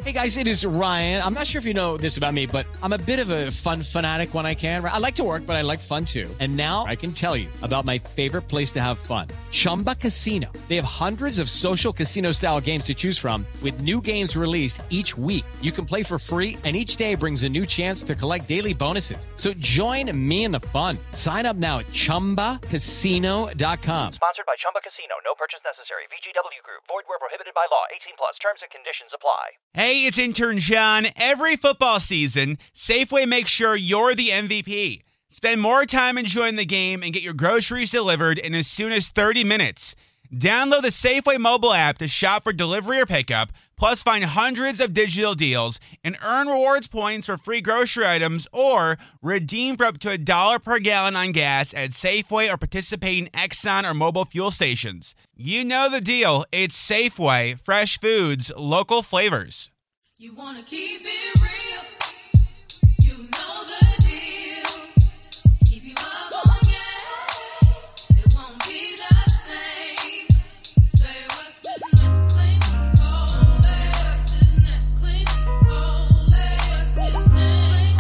Hey guys, it is Ryan. I'm not sure if you know this about me, but I'm a bit of a fun fanatic when I can. I like to work, but I like fun too. And now I can tell you about my favorite place to have fun. Chumba Casino. They have hundreds of social casino style games to choose from with new games released each week. You can play for free and each day brings a new chance to collect daily bonuses. So join me in the fun. Sign up now at ChumbaCasino.com. Sponsored by Chumba Casino. No purchase necessary. VGW Group. Void where prohibited by law. 18 plus. Terms and conditions apply. Hey, it's intern John. Every football season, Safeway makes sure you're the MVP. Spend more time enjoying the game and get your groceries delivered in as soon as 30 minutes. Download the Safeway mobile app to shop for delivery or pickup, plus find hundreds of digital deals and earn rewards points for free grocery items or redeem for up to $1 per gallon on gas at Safeway or participating Exxon or mobile fuel stations. You know the deal. It's Safeway. Fresh foods, local flavors. You want to keep it real. You know the deal. Keep you up on game. It won't be the same. Say what's in that clean cold. Say what's in that clean cold. Say what's in that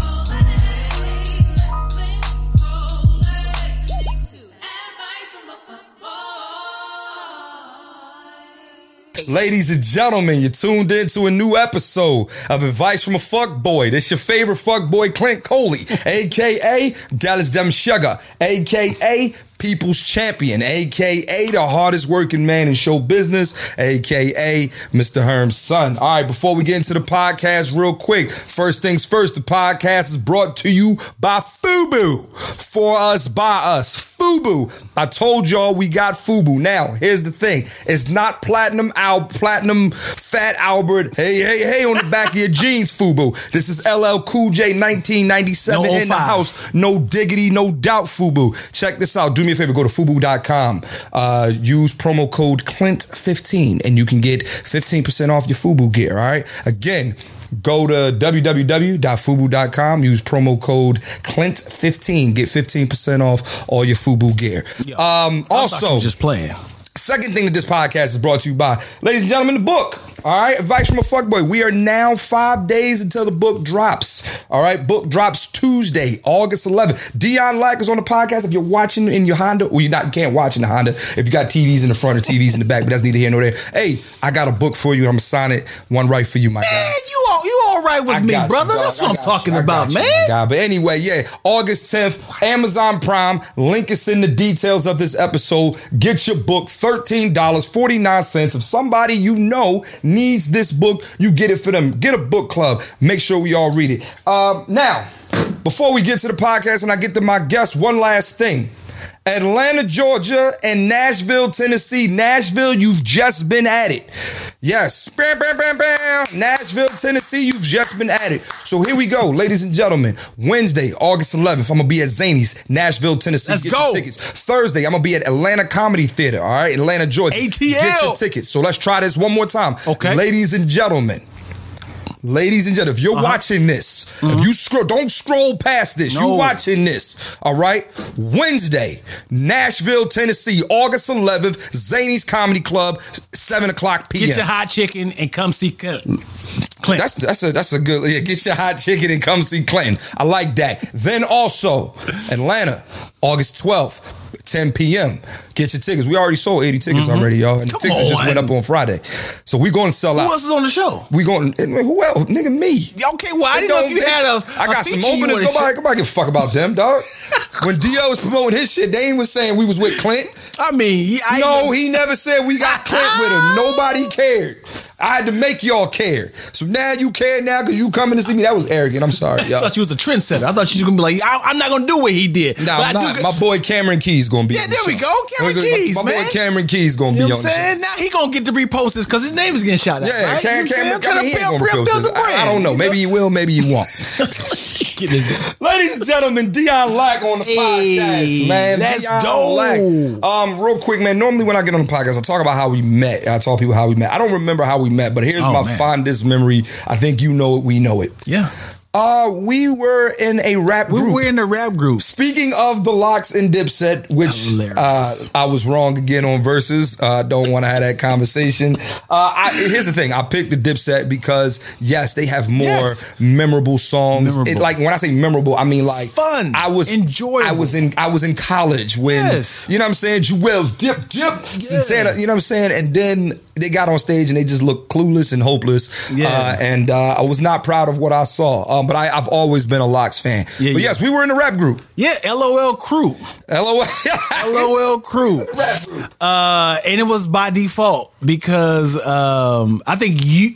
clean cold. Listening to advice from a fuckboy. Ladies and gentlemen, you're tuned in to a new episode of Advice from a Fuckboy. This your favorite fuckboy, Clint Coley, a.k.a. Dallas Dem Sugar, a.k.a. People's Champion, a.k.a. the hardest working man in show business, a.k.a. Mr. Herm's son. All right, before we get into the podcast real quick, first things first, the podcast is brought to you by FUBU. For us, by us. FUBU. I told y'all we got FUBU. Now, here's the thing. It's not platinum Fat Albert, hey, on the back of your jeans, FUBU. This is LL Cool J 1997 in the house. No diggity, no doubt, FUBU. Check this out. Do me a favor, go to FUBU.com. Use promo code CLINT15 and you can get 15% off your FUBU gear, all right? Again, go to www.fubu.com, use promo code CLINT15, get 15% off all your FUBU gear. Also, just playing. Second thing that this podcast is brought to you by, ladies and gentlemen, the book. All right, Advice from a Fuckboy. We are now 5 days until the book drops. All right, book drops Tuesday, August 11th. Dion Lack is on the podcast. If you're watching in your Honda, well, you can't watch in the Honda if you got TVs in the front or TVs in the back, but that's neither here nor there. Hey, I got a book for you. I'm gonna sign it. One right for you, my guy. You all right with me, brother? That's what I'm talking about, man. But anyway, yeah, August 10th, Amazon Prime. Link is in the details of this episode. Get your book, $13.49. If somebody you know needs this book, you get it for them. Get a book club. Make sure we all read it. Now, before we get to the podcast and I get to my guest, one last thing. Atlanta, Georgia, and Nashville, Tennessee. Nashville, you've just been at it. Yes. Bam, bam, bam, bam. Nashville, Tennessee, you've just been at it. So here we go, ladies and gentlemen. Wednesday, August 11th, I'm going to be at Zanies, Nashville, Tennessee. Let's get go. Your tickets. Thursday, I'm going to be at Atlanta Comedy Theater, all right? Atlanta, Georgia. ATL. Get your tickets. So let's try this one more time. Okay. Ladies and gentlemen, if you're watching this, if you don't scroll past this. No. You watching this, all right? Wednesday, Nashville, Tennessee, August 11th, Zanies Comedy Club, 7 o'clock p.m. Get your hot chicken and come see Clint. That's a good, get your hot chicken and come see Clinton. I like that. Then also, Atlanta, August 12th, 10 p.m. Get your tickets. We already sold 80 tickets already, y'all. And the tickets just went up on Friday. So we going to sell out. Who else is on the show? We going, who else? Nigga, me. Okay, well, I didn't know if you had I got some openers. Nobody give a fuck about them, dog. When D.O. was promoting his shit, they ain't was saying we was with Clint. I mean, he never said we got Clint with him. Nobody cared. I had to make y'all care. So now you care now because you coming to see me. That was arrogant. I'm sorry, y'all. I thought you was a trendsetter. I thought you was going to be like, I'm not going to do what he did. Nah, I'm not. My boy Cameron Keys going to be on the there we show. go. Cameron Keys, my man. boy Cameron Keys going to be on the show. Now he going to get to repost this because his name is getting shot at. Yeah, right? Cameron, he ain't going to repost this. The brand, I don't know. Maybe he will, maybe he won't. Ladies and gentlemen, Dion Lack on the podcast, man. Let's Dion go. Lack. Real quick, man. Normally when I get on the podcast, I talk about how we met. I tell people how we met. I don't remember how we met, but here's my fondest memory. I think you know it. We know it. Yeah. We were in a rap group. We were in the rap group. Speaking of the Locks and Dipset, which I was wrong again on verses. Don't want to have that conversation. Here's the thing. I picked the Dipset because, yes, they have more memorable songs. Like, when I say memorable, I mean like fun. I was enjoyable. I was in college when, you know what I'm saying? Jewel's Dip, Santana, you know what I'm saying? And then they got on stage and they just looked clueless and hopeless. And I was not proud of what I saw. But I've always been a Locks fan. But yes, we were in the rap group. Yeah, LOL Crew. LOL Crew. And it was by default because I think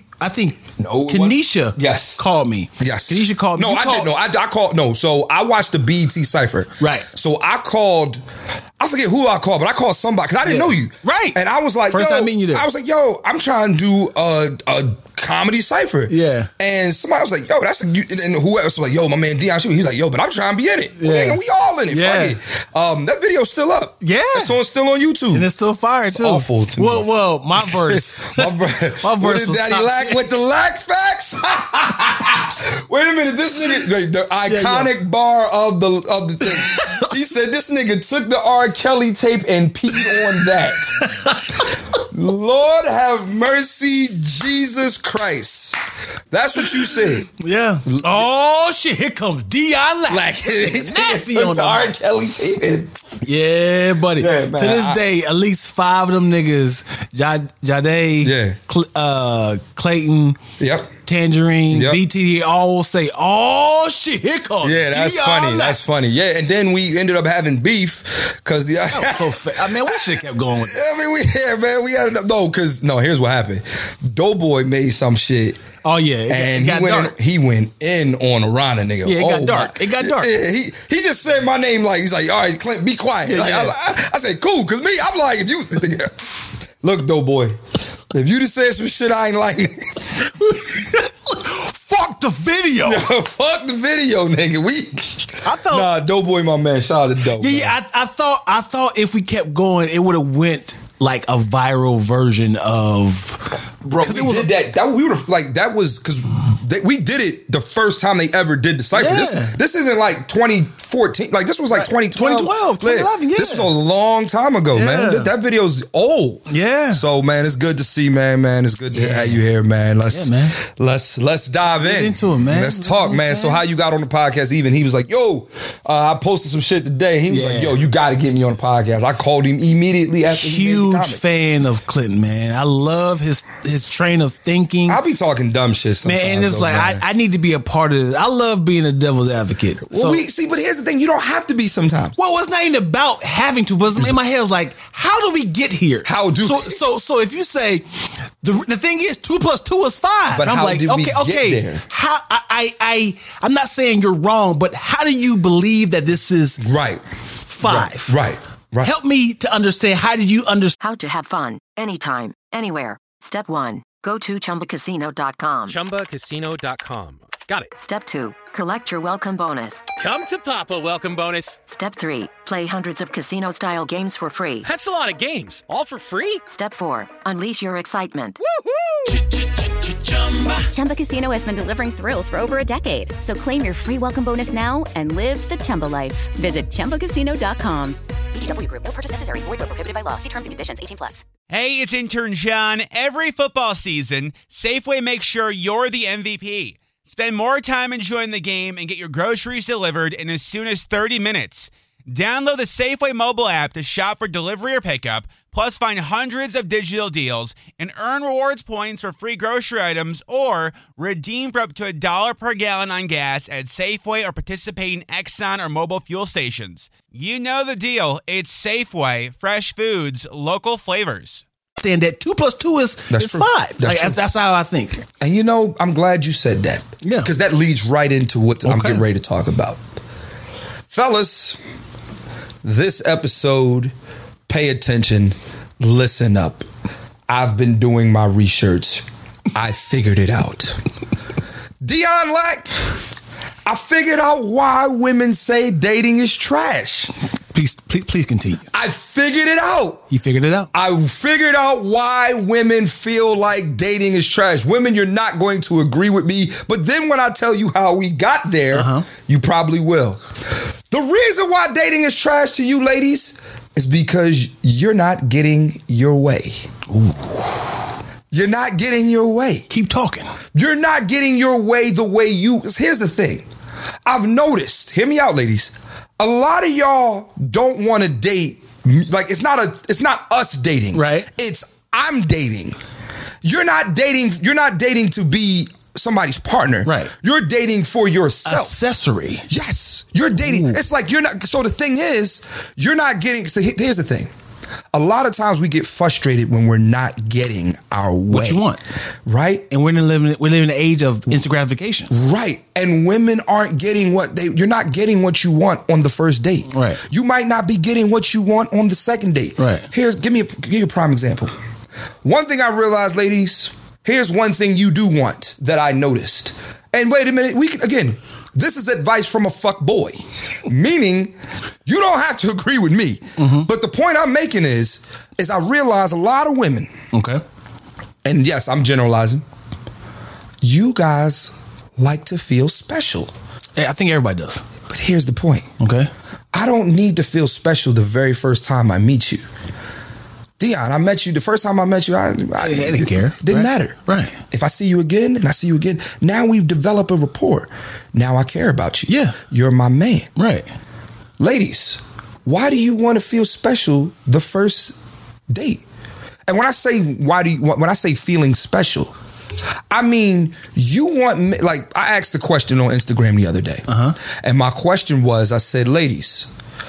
Kanisha called me. Yes. Kanisha called me. No, I didn't know. I called. No, so I watched the BET Cypher. Right. So I called. I forget who I called, but I called somebody because I didn't know you. Right. And I was like, first time meeting you there. I was like, yo, I'm trying to do a comedy cypher. Yeah. And somebody was like, yo, that's a, and whoever was like, yo, my man Dion, he's like, yo, but I'm trying to be in it. Well, we all in it. Fuck it. That video's still up. Yeah. That song's still on YouTube. And it's still fire too. Awful to me. Well, my verse. my verse was Daddy Lack with the Lack facts. Wait a minute, this nigga, the iconic bar of the thing. He said this nigga took the R. Kelly tape and peed on that. Lord have mercy, Jesus Christ. That's what you said. Yeah. Oh shit! Here comes Dion Lack. Nasty on the R. Kelly tape. Yeah, buddy. Yeah, man, to this day, at least 5 of them niggas, Jade, Clayton, Tangerine, BT, all say, "Oh shit, here comes." Yeah, that's Dion funny. Lack. That's funny. Yeah, and then we ended up having beef because the. I mean, we should have kept going with it. I mean, we had here's what happened. Doughboy made some shit. Oh yeah, and he went in on a Rana nigga. Yeah, it got dark. It got dark. Yeah, he just said my name like he's like, all right, Clint, be quiet. I said, cool, because me, I'm like, if you look, Doughboy, if you just said some shit I ain't like, fuck the video. Fuck the video, nigga. Doughboy, my man. Shout out to Dough. Yeah, I thought if we kept going, it would have went like a viral version of. Bro, we did that. We would have like that was because we did it the first time they ever did the cypher. Yeah. This isn't like 2014. Like this was like 2012, 2011. Yeah. This was a long time ago, man. That video's old. Yeah. So man, it's good to see, man. It's good to have you here, man. Let's dive Get into it, man. Let's talk, man. So how you got on the podcast? Even he was like, yo, I posted some shit today. He was like, yo, you got to get me on the podcast. I called him immediately after. Huge fan of Clinton, man. I love his train of thinking. I'll be talking dumb shit sometimes. Man, it's like I need to be a part of this. I love being a devil's advocate. Well, but here's the thing: you don't have to be sometimes. Well, it's not even about having to. But in my head, I was like, how do we get here? So if you say the thing is 2 + 2 is 5, but I'm how like, did we get there? How I'm not saying you're wrong, but how do you believe that this is 5? Right. Help me to understand. How did you understand? How to have fun anytime, anywhere. Step 1. Go to ChumbaCasino.com. ChumbaCasino.com. Got it. Step 2. Collect your welcome bonus. Come to Papa welcome bonus. Step 3. Play hundreds of casino-style games for free. That's a lot of games. All for free? Step 4. Unleash your excitement. Woohoo! Chumba Casino has been delivering thrills for over a decade. So claim your free welcome bonus now and live the Chumba life. Visit ChumbaCasino.com. VGW Group. No purchase necessary. Void where prohibited by law. See terms and conditions. 18+. Hey, it's intern John. Every football season, Safeway makes sure you're the MVP. Spend more time enjoying the game and get your groceries delivered in as soon as 30 minutes. Download the Safeway mobile app to shop for delivery or pickup, plus find hundreds of digital deals and earn rewards points for free grocery items or redeem for up to $1 per gallon on gas at Safeway or participating Exxon or mobile fuel stations. You know the deal. It's Safeway, fresh foods, local flavors. That 2 + 2 is 5. That's how I think. And I'm glad you said that. Yeah. Because that leads right into what I'm getting ready to talk about. Fellas, this episode, pay attention, listen up. I've been doing my research. I figured it out. Dion Lack, I figured out why women say dating is trash. Please continue. I figured it out. You figured it out? I figured out why women feel like dating is trash. Women, you're not going to agree with me. But then when I tell you how we got there, you probably will. The reason why dating is trash to you ladies is because you're not getting your way. Ooh. You're not getting your way. Keep talking. You're not getting your way the way you... Here's the thing. I've noticed, hear me out, ladies. A lot of y'all don't want to date. Like, it's not us dating. Right. It's I'm dating. You're not dating to be somebody's partner. Right. You're dating for yourself. Accessory. Yes. You're dating. Ooh. It's like you're not. So the thing is, you're not getting. So here's the thing. A lot of times we get frustrated when we're not getting our way. What you want. Right? And we're living in the age of instant gratification. Right. And women aren't getting you're not getting what you want on the first date. Right. You might not be getting what you want on the second date. Right. Give you a prime example. One thing I realized, ladies, here's one thing you do want that I noticed. And wait a minute, this is advice from a fuck boy. Meaning, you don't have to agree with me. Mm-hmm. But the point I'm making is I realize a lot of women. Okay. And yes, I'm generalizing. You guys like to feel special. Yeah, I think everybody does. But here's the point. Okay. I don't need to feel special the very first time I meet you. Dion, I met you, the first time I met you, I didn't care. Didn't matter. Right. If I see you again and I see you again, now we've developed a rapport. Now I care about you. Yeah. You're my man. Right. Ladies, why do you want to feel special the first date? And when I say feeling special, I mean, you want, like, I asked the question on Instagram the other day. And my question was, I said, ladies,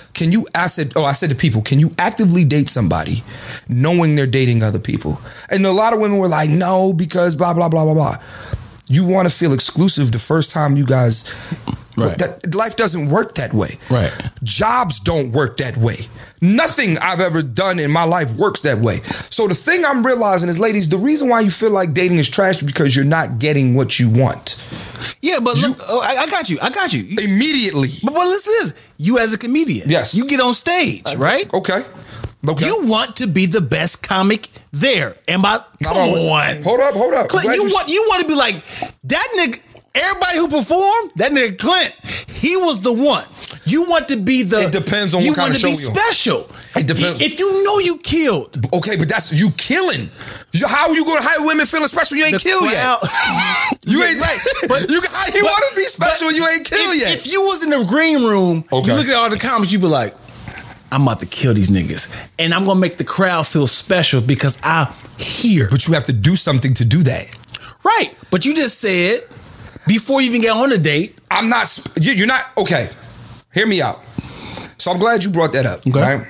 I said to people, can you actively date somebody knowing they're dating other people? And a lot of women were like, no, because blah, blah, blah, blah, blah. You want to feel exclusive the first time you guys... Right. Life doesn't work that way. Right. Jobs don't work that way. Nothing I've ever done in my life works that way. So the thing I'm realizing is, ladies, the reason why you feel like dating is trash is because you're not getting what you want. Yeah, but look, I got you. Immediately. But listen to this. You as a comedian. Yes. You get on stage, right? Okay. You want to be the best comic there. Come on. Hold up. Clint, you want to be like, that nigga, everybody who performed, that nigga Clint, he was the one. You want to be the... It depends on what kind of show you're on. You want to be special. It depends. If you know you killed. Okay, but that's you killing. How are you going to have women feeling special? You ain't killed yet. You ain't right. But you want to be special when you ain't killed yet. If you was in the green room, you look at all the comments, you be like, I'm about to kill these niggas. And I'm going to make the crowd feel special because I'm here. But you have to do something to do that. Right. But you just said, before you even get on a date. I'm not, you're not, okay. Hear me out. So I'm glad you brought that up, okay. Right?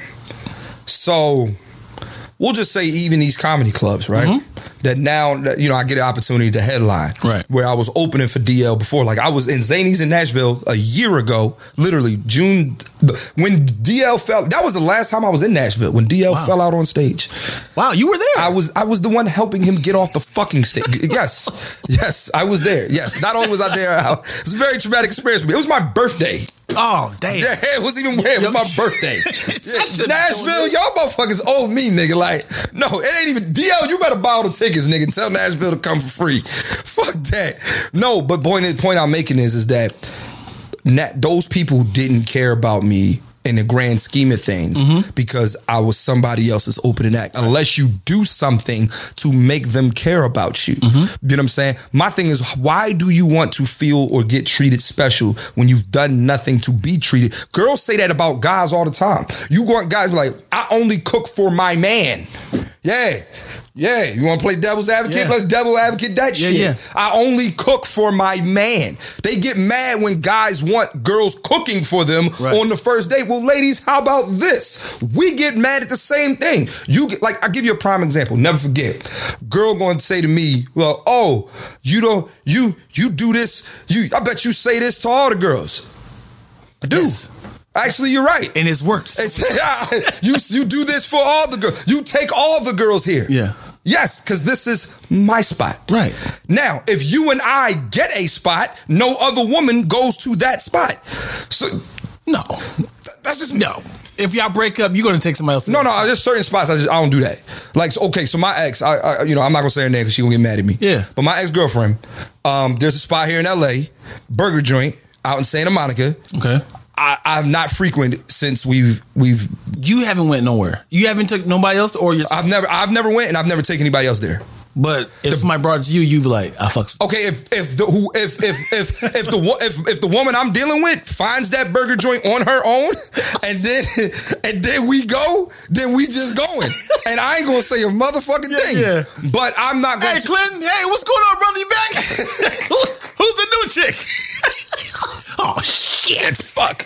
So we'll just say even these comedy clubs, right? Mm-hmm. That now, I get an opportunity to headline. Right. Where I was opening for DL before. Like I was in Zanies in Nashville a year ago, literally June, when DL fell. That was the last time I was in Nashville, when DL fell out on stage. Wow, you were there. I was the one helping him get off the fucking stage. Yes, I was there. Yes, not only was I there, it was a very traumatic experience for me. It was my birthday. Oh, damn. Yeah, it wasn't even weird. It was my birthday. Nashville, y'all motherfuckers owe me, nigga. Like, no, it ain't even. DL, you better buy all the tickets, nigga. Tell Nashville to come for free. Fuck that. No, but the point I'm making is that those people didn't care about me in the grand scheme of things because I was somebody else's opening act. Unless you do something to make them care about you. You know what I'm saying? My thing is, why do you want to feel or get treated special when you've done nothing to be treated? Girls say that about guys all the time. You want guys like, I only cook for my man. Yeah, you want to play devil's advocate? Yeah. Let's devil advocate that shit. Yeah. I only cook for my man. They get mad when guys want girls cooking for them on the first date. Well, ladies, how about this? We get mad at the same thing. I'll give you a prime example. Never forget. Girl going to say to me, well, you do this. I bet you say this to all the girls. I do. Yes. Actually, you're right. And it's worked. You do this for all the girls. You take all the girls here. Yeah. Yes, because this is my spot. Right. Now, if you and I get a spot, no other woman goes to that spot. So, no. That's just... No. if y'all break up, you're gonna take somebody else. No, there's certain spots I don't do that. Like, so my ex, I I'm not gonna say her name because she gonna get mad at me. Yeah. But my ex-girlfriend, there's a spot here in LA, burger joint out in Santa Monica. Okay. I've not frequented since we've. You haven't went nowhere. You haven't took nobody else or yourself. I've never went and I've never taken anybody else there. But if somebody brought it to you, you'd be like, I fucks. Okay, if the woman I'm dealing with finds that burger joint on her own, and then we go, then we just going, and I ain't gonna say a motherfucking thing. Yeah. But I'm not gonna. Hey, Clinton. Hey, what's going on, brother? You back? Who's the new chick? Oh shit! Fuck.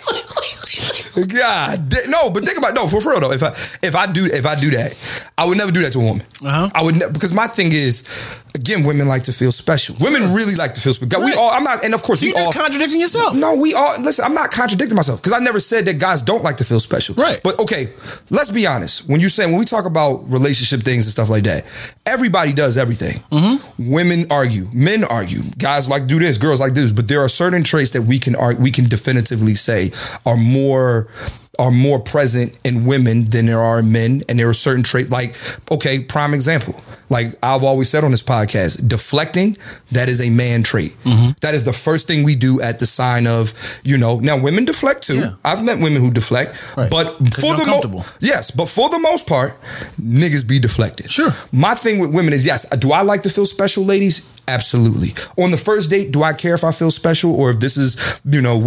God, no. But think about for real though. If I do that, I would never do that to a woman. I would because my thing is, again, women like to feel special. Women really like to feel special. Right. We all. I'm not, and of course, you just contradicting yourself. No, we all. Listen, I'm not contradicting myself because I never said that guys don't like to feel special. Right. But okay, let's be honest. When we talk about relationship things and stuff like that, everybody does everything. Mm-hmm. Women argue, men argue, guys like do this, girls like this. But there are certain traits that we can definitively say are more present in women than there are in men, and there are certain traits like, okay, prime example, like I've always said on this podcast, deflecting, that is a man trait. Mm-hmm. That is the first thing we do at the sign of, now women deflect too. Yeah. I've met women who deflect, right. But for the most part, niggas be deflected. Sure. My thing with women is, yes, do I like to feel special, ladies? Absolutely. On the first date, do I care if I feel special or if this is,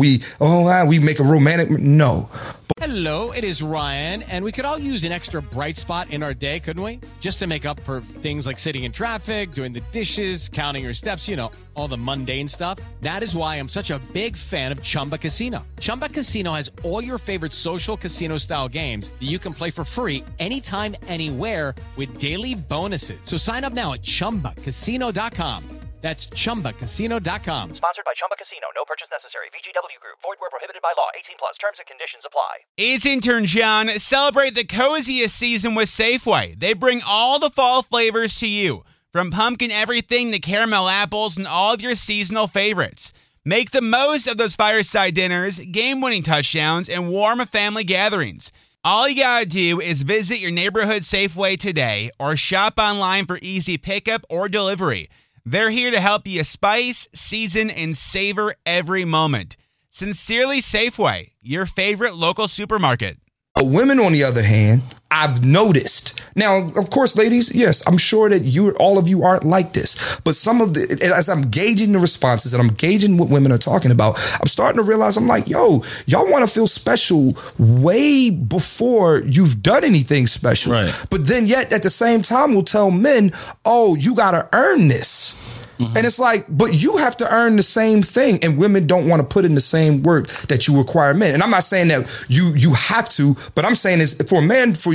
we make a romantic? No. Hello, it is Ryan, and we could all use an extra bright spot in our day, couldn't we? Just to make up for things like sitting in traffic, doing the dishes, counting your steps, all the mundane stuff. That is why I'm such a big fan of Chumba Casino. Chumba Casino has all your favorite social casino-style games that you can play for free anytime, anywhere with daily bonuses. So sign up now at ChumbaCasino.com. That's ChumbaCasino.com. Sponsored by Chumba Casino. No purchase necessary. VGW Group. Void where prohibited by law. 18 plus. Terms and conditions apply. It's intern John. Celebrate the coziest season with Safeway. They bring all the fall flavors to you. From pumpkin everything to caramel apples and all of your seasonal favorites. Make the most of those fireside dinners, game-winning touchdowns, and warm family gatherings. All you gotta do is visit your neighborhood Safeway today or shop online for easy pickup or delivery. They're here to help you spice, season, and savor every moment. Sincerely Safeway, your favorite local supermarket. Women, on the other hand, I've noticed. Now, of course, ladies, yes, I'm sure that all of you aren't like this. But as I'm gauging the responses and I'm gauging what women are talking about, I'm starting to realize, I'm like, y'all want to feel special way before you've done anything special. Right. But then yet at the same time, we'll tell men, oh, you got to earn this. Mm-hmm. And it's like, but you have to earn the same thing, and women don't want to put in the same work that you require men. And I'm not saying that you have to, but I'm saying is for a man to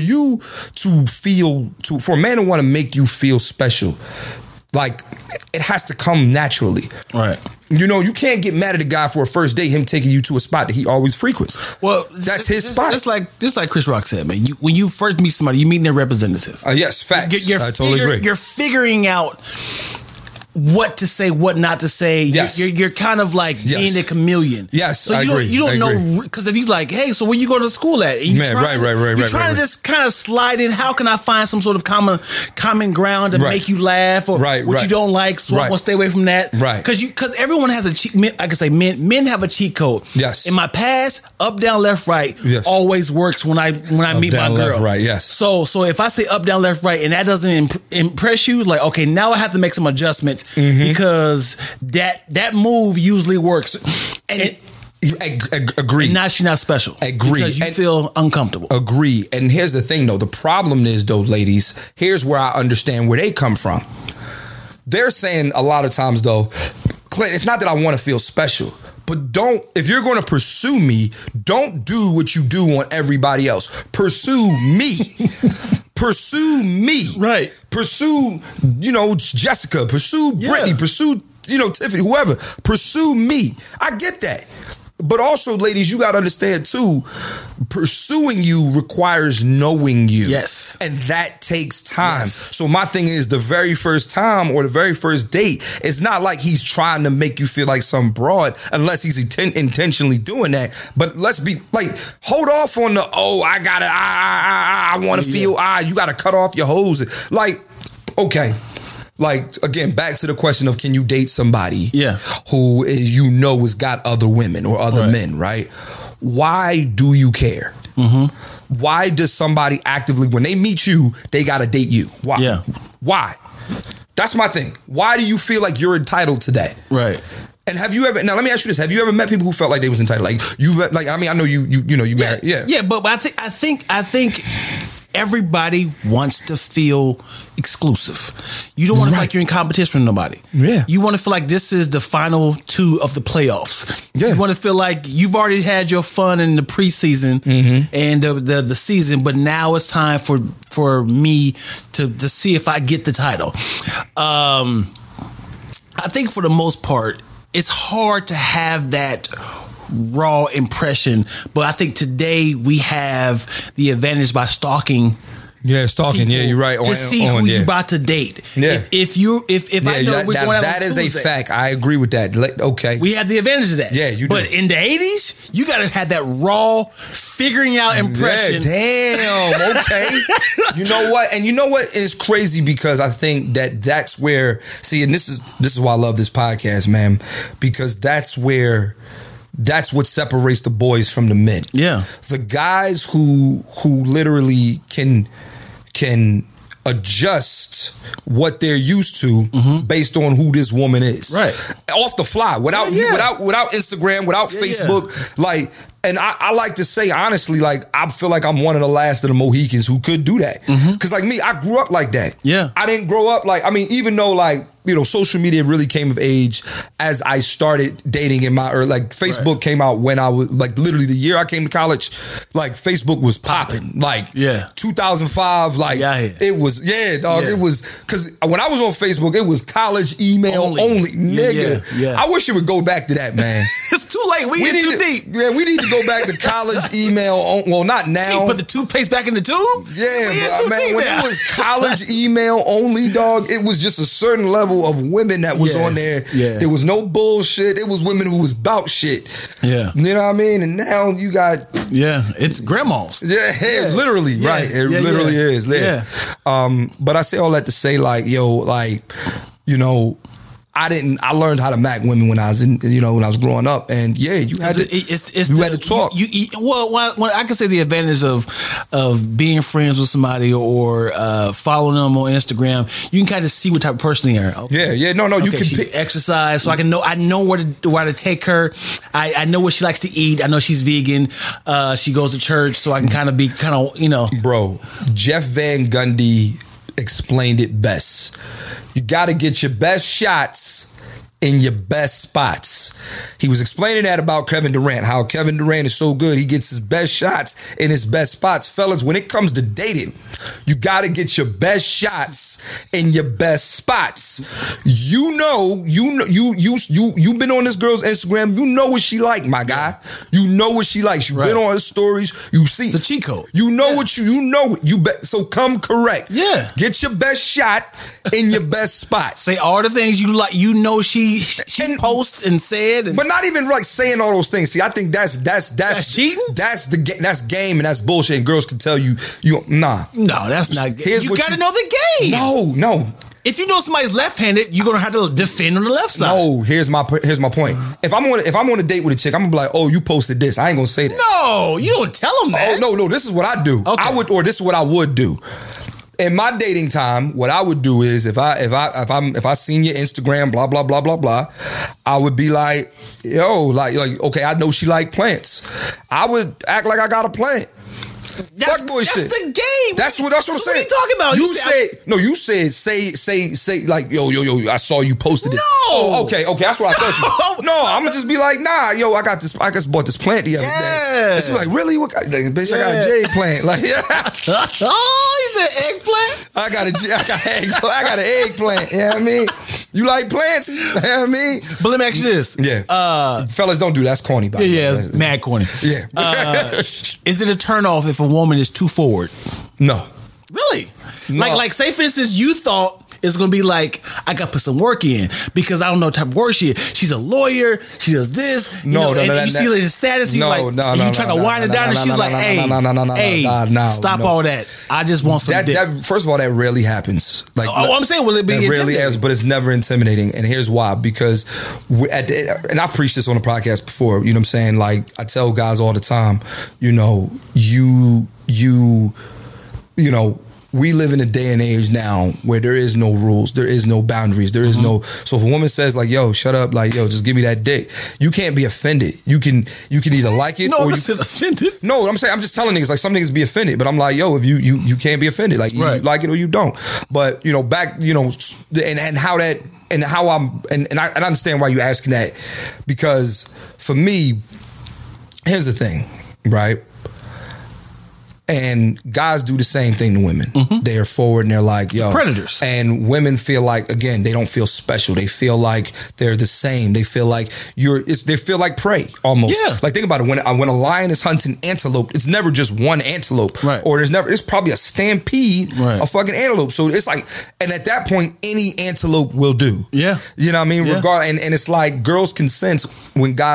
want to make you feel special, like it has to come naturally. Right. You can't get mad at a guy for a first date, him taking you to a spot that he always frequents. Well, that's his spot. Just like Chris Rock said, man. When you first meet somebody, you meet their representative. Yes, facts. I totally agree. You're figuring out what to say, what not to say. Yes. You're kind of like being a chameleon. Yes, so I agree. You don't know, because if he's like, hey, so where you go to school at? You're trying to just kind of slide in. How can I find some sort of common ground to make you laugh, or what you don't like, so I want to stay away from that. Right. Because everyone has a cheat. Like I say, men have a cheat code. Yes. In my past, up, down, left, right always works when I meet my girl. Left, right. Yes. So if I say up, down, left, right, and that doesn't impress you, like, okay, now I have to make some adjustments. Mm-hmm. Because that move usually works, and agree. And now she's not special. Agree. Because you feel uncomfortable. Agree. And here's the thing, though. The problem is, though, ladies. Here's where I understand where they come from. They're saying a lot of times, though, Clint, it's not that I want to feel special. But if you're going to pursue me, don't do what you do on everybody else. Pursue me. Pursue me. Right. Pursue, Jessica. Pursue Brittany. Pursue, Tiffany, whoever. Pursue me. I get that. But also, ladies, you got to understand too, pursuing you requires knowing you. Yes. And that takes time. Yes. So my thing is, the very first time or the very first date, it's not like he's trying to make you feel like some broad unless he's intentionally doing that. But let's be like, hold off on the, I want to feel, you got to cut off your hose. Like, okay. Like, again, back to the question of, can you date somebody who is, has got other women or other men, right? Why do you care? Mm-hmm. Why does somebody actively, when they meet you, they got to date you? Why? Yeah. Why? That's my thing. Why do you feel like you're entitled to that? Right. And have you ever, now let me ask you this, have you ever met people who felt like they was entitled? I know you married. Yeah. Yeah, but I think everybody wants to feel exclusive. You don't want to feel like you're in competition with nobody. Yeah. You want to feel like this is the final two of the playoffs. Yeah. You want to feel like you've already had your fun in the preseason and the season, but now it's time for me to see if I get the title. I think for the most part, it's hard to have that raw impression, but I think today we have the advantage by stalking. Yeah, stalking. Yeah, you're right. To see who you're about to date. Yeah. If I know we're going out that is a fact. I agree with that. Okay. We have the advantage of that. Yeah, you do. But in the 80s, you got to have that raw figuring out impression. Yeah, damn. Okay. You know what? And you know what is crazy, because I think that's where, see, and this is why I love this podcast, man, because that's what separates the boys from the men. Yeah. The guys who literally can adjust what they're used to based on who this woman is. Right. Off the fly, without Instagram, without Facebook. Like, and I like to say, honestly, like, I feel like I'm one of the last of the Mohicans who could do that. Because like me, I grew up like that. Yeah. I didn't grow up like, I mean, even though like, social media really came of age as I started dating in my early, like Facebook came out when I was like literally the year I came to college, like Facebook was popping. Like 2005, like it was, dog. It was, because when I was on Facebook, it was college email only nigga. Yeah. I wish it would go back to that, man. It's too late. We get too deep. Yeah, we need to go back to college email. Well, not now. Put the toothpaste back in the tube? Yeah, but man, when it was college email only, dog, it was just a certain level of women that was on there. Yeah. There was no bullshit. It was women who was about shit. Yeah. You know what I mean? And now you got... Yeah, it's grandmas. Yeah, literally, right. It literally is. Yeah. But I say all that to say, like, I learned how to mac women when I was when I was growing up, and you had to talk. Well, I can say the advantage of being friends with somebody or following them on Instagram, you can kind of see what type of person they are. Okay. Yeah. No, you can pick exercise, so I know where to take her. I know what she likes to eat. I know she's vegan. She goes to church, so I can kind of Bro, Jeff Van Gundy explained it best. You got to get your best shots in your best spots. He was explaining that about Kevin Durant, how Kevin Durant is so good, he gets his best shots in his best spots. Fellas, when it comes to dating, you got to get your best shots in your best spots. You've been on this girl's Instagram. You know what she like, my guy. You know what she likes. You've been on her stories. You see the cheat code. You know what you know. So come correct. Yeah. Get your best shot in your best spot. Say all the things you like. You know she posts and said, but not even like saying all those things. See, I think that's cheating. That's game, and that's bullshit. And girls can tell you nah. No, that's not. You got to know the game. No. If you know somebody's left-handed, you're gonna have to defend on the left side. No, here's my point. If I'm on a date with a chick, I'm gonna be like, oh, you posted this. I ain't gonna say that. No, you don't tell them that. Oh no, this is what I do. Okay. This is what I would do. In my dating time, what I would do is if I seen your Instagram, blah blah blah blah blah, I would be like, okay, I know she like plants. I would act like I got a plant. That's the game. That's what I'm saying. What are you talking about? You said say like yo, I saw you posted it. No. Oh, okay, that's what I thought you. No, I'm gonna just be like, nah, yo, I just bought this plant the other day. It's like, really? What bitch, I got a jade plant. Like, oh, he said eggplant? I got an eggplant. You know what I mean? You like plants? You know what I mean? But let me ask you this. Yeah. Fellas, don't do that. That's corny. Yeah, it's mad corny. Yeah. Is it a turnoff if a woman is too forward? No. Really? No. Like say for instance, you thought it's gonna be like, I gotta put some work in because I don't know what type of work she is. She's a lawyer, she does this. You see the status, you trying to wind it down, and she was like, hey, stop all that. I just want some dick. First of all, that rarely happens. Like, I'm saying, will it be rarely happens, but it's never intimidating. And here's why: because and I've preached this on the podcast before. You know what I'm saying? Like, I tell guys all the time, you know, we live in a day and age now where there is no rules, there is no boundaries, there is no. So if a woman says like, "Yo, shut up," like, "Yo, just give me that dick," you can't be offended. You can either like it or you offended. No, I'm just telling niggas, like, some niggas be offended, but I'm like, yo, if you can't be offended, like, you like it or you don't. But back, and how that and how I understand why you asking that, because for me, here's the thing, right? And guys do the same thing to women. They are forward and they're like, yo. Predators. And women feel like, again, they don't feel special. They feel like they're the same. They feel like they feel like prey almost. Yeah. Like, think about it. When a lion is hunting antelope, it's never just one antelope. Right. Or it's probably a stampede of fucking antelope. So it's like, and at that point, any antelope will do. Yeah. You know what I mean? Yeah. And it's like girls can sense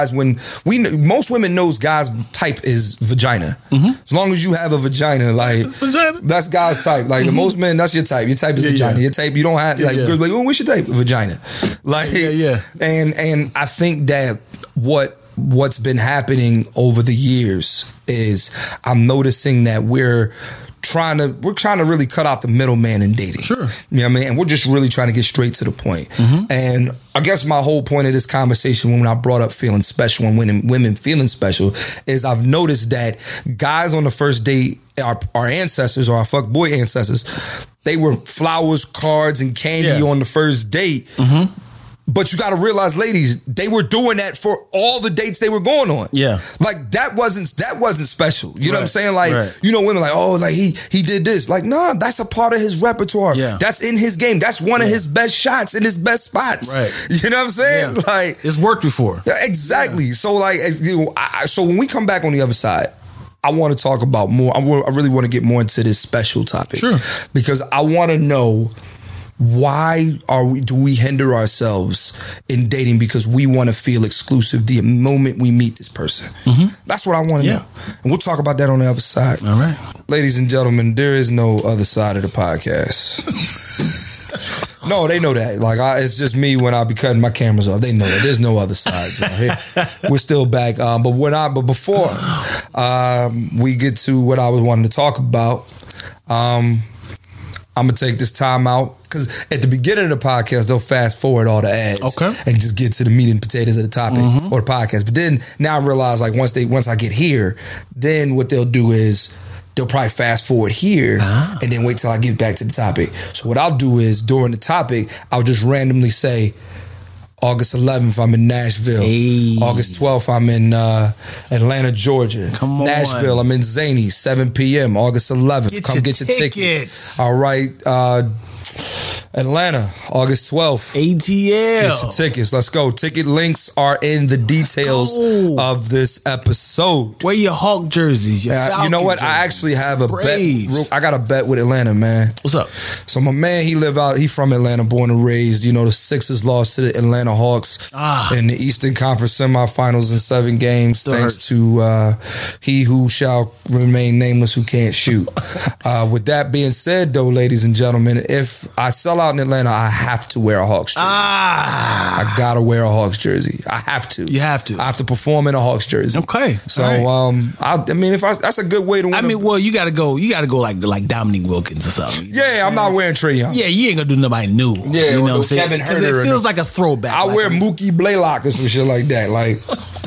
most women knows guys' type is vagina. As long as you have a vagina, like, that's God's type. Like, most men, that's your type. Your type is vagina. Your type, you don't have, like, girls like, oh, what's your type? Vagina. Like, and I think that what's been happening over the years is I'm noticing that we're trying to really cut out the middleman in dating. Sure. You know what I mean? And we're just really trying to get straight to the point. And I guess my whole point of this conversation, when I brought up feeling special and women feeling special, is I've noticed that guys on the first date, our ancestors or our fuckboy ancestors, they were flowers, cards, and candy on the first date. But you got to realize, ladies, they were doing that for all the dates they were going on. Yeah. Like, that wasn't special. You know what I'm saying? Like, women like, oh, like he did this. Like, nah, that's a part of his repertoire. Yeah. That's in his game. That's one of his best shots in his best spots. Right. You know what I'm saying? Yeah. Like, it's worked before. Exactly. Yeah. So, like, so when we come back on the other side, I want to talk about more. I really want to get more into this special topic. Sure. Because I want to know, why do we hinder ourselves in dating because we want to feel exclusive the moment we meet this person? That's what I want to know. And we'll talk about that on the other side. All right. Ladies and gentlemen, there is no other side of the podcast. No, they know that. Like, it's just me when I be cutting my cameras off. They know that. There's no other side. We're still back. But before we get to what I was wanting to talk about, I'm going to take this time out because at the beginning of the podcast, they'll fast forward all the ads and just get to the meat and potatoes of the topic or the podcast. But then now I realize, like, once I get here, then what they'll do is they'll probably fast forward here and then wait till I get back to the topic. So what I'll do is during the topic, I'll just randomly say, August 11th, I'm in Nashville. Hey. August 12th, I'm in Atlanta, Georgia. Come on. Nashville, I'm in Zany, 7 p.m. August 11th. Come get your tickets. All right. Atlanta, August 12th. ATL. Get your tickets. Let's go. Ticket links are in the details of this episode. Wear your Hawk jerseys. Your Falcon you know what? jerseys. I actually have a Braves. bet. I got a bet with Atlanta, man. What's up? So my man, he from Atlanta, born and raised. You know, the Sixers lost to the Atlanta Hawks in the Eastern Conference semifinals in 7 games. Still thanks to he who shall remain nameless, who can't shoot. With that being said, though, ladies and gentlemen, if I sell out in Atlanta, I have to wear a Hawks jersey. I gotta wear a Hawks jersey. I have to. You have to. I have to perform in a Hawks jersey. Okay. So I mean, that's a good way to win. I mean, well, you gotta go like Dominique Wilkins or something. Yeah, I'm not wearing Trae Young. Yeah, you ain't gonna do nobody new. Yeah, you know what I'm saying? Kevin Because Huerter it feels like a throwback. I wear Mookie Blaylock or some shit like that. Like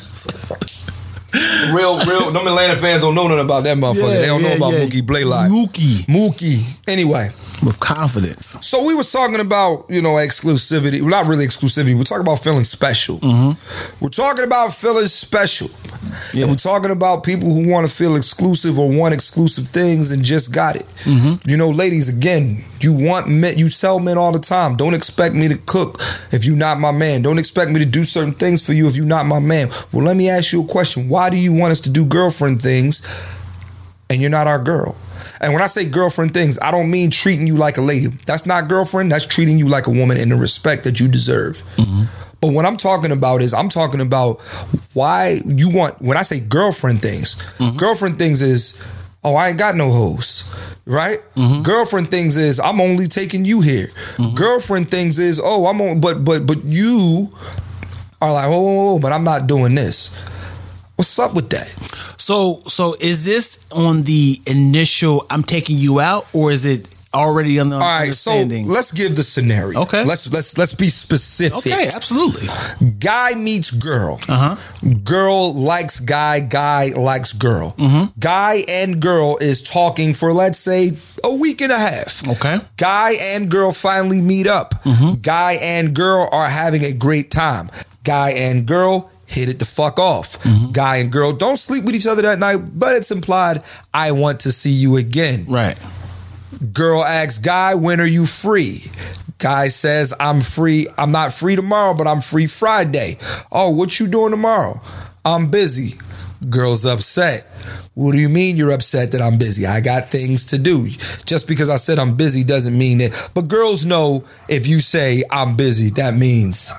real. Them Atlanta fans don't know nothing about that motherfucker. They don't know about Mookie Blaylock. Mookie. Anyway. With confidence. So we was talking about, exclusivity. Well, not really exclusivity. We're talking about feeling special. We're talking about feeling special. And we're talking about people who want to feel exclusive or want exclusive things and just got it. Mm-hmm. You know, ladies, again, you tell men all the time, don't expect me to cook if you're not my man. Don't expect me to do certain things for you if you're not my man. Well, let me ask you a question. Why do you want us to do girlfriend things and you're not our girl? And when I say girlfriend things, I don't mean treating you like a lady. That's not girlfriend. That's treating you like a woman in the respect that you deserve. Mm-hmm. But what I'm talking about is why you want, when I say girlfriend things, girlfriend things is, oh, I ain't got no hoes, right? Mm-hmm. Girlfriend things is, I'm only taking you here. Mm-hmm. Girlfriend things is, oh, I'm on, but you are like, oh, but I'm not doing this. What's up with that? So is this on the initial I'm taking you out, or is it already on the understanding? So let's give the scenario. Okay. Let's be specific. Okay, absolutely. Guy meets girl. Uh-huh. Girl likes guy. Guy likes girl. Mm-hmm. Guy and girl is talking for, let's say, a week and a half. Okay. Guy and girl finally meet up. Mm-hmm. Guy and girl are having a great time. Guy and girl hit it the fuck off. Mm-hmm. Guy and girl don't sleep with each other that night, but it's implied, I want to see you again. Right. Girl asks guy, when are you free? Guy says, I'm free. I'm not free tomorrow, but I'm free Friday. Oh, what you doing tomorrow? I'm busy. Girl's upset. What do you mean you're upset that I'm busy? I got things to do. Just because I said I'm busy doesn't mean it. But girls know if you say I'm busy, that means,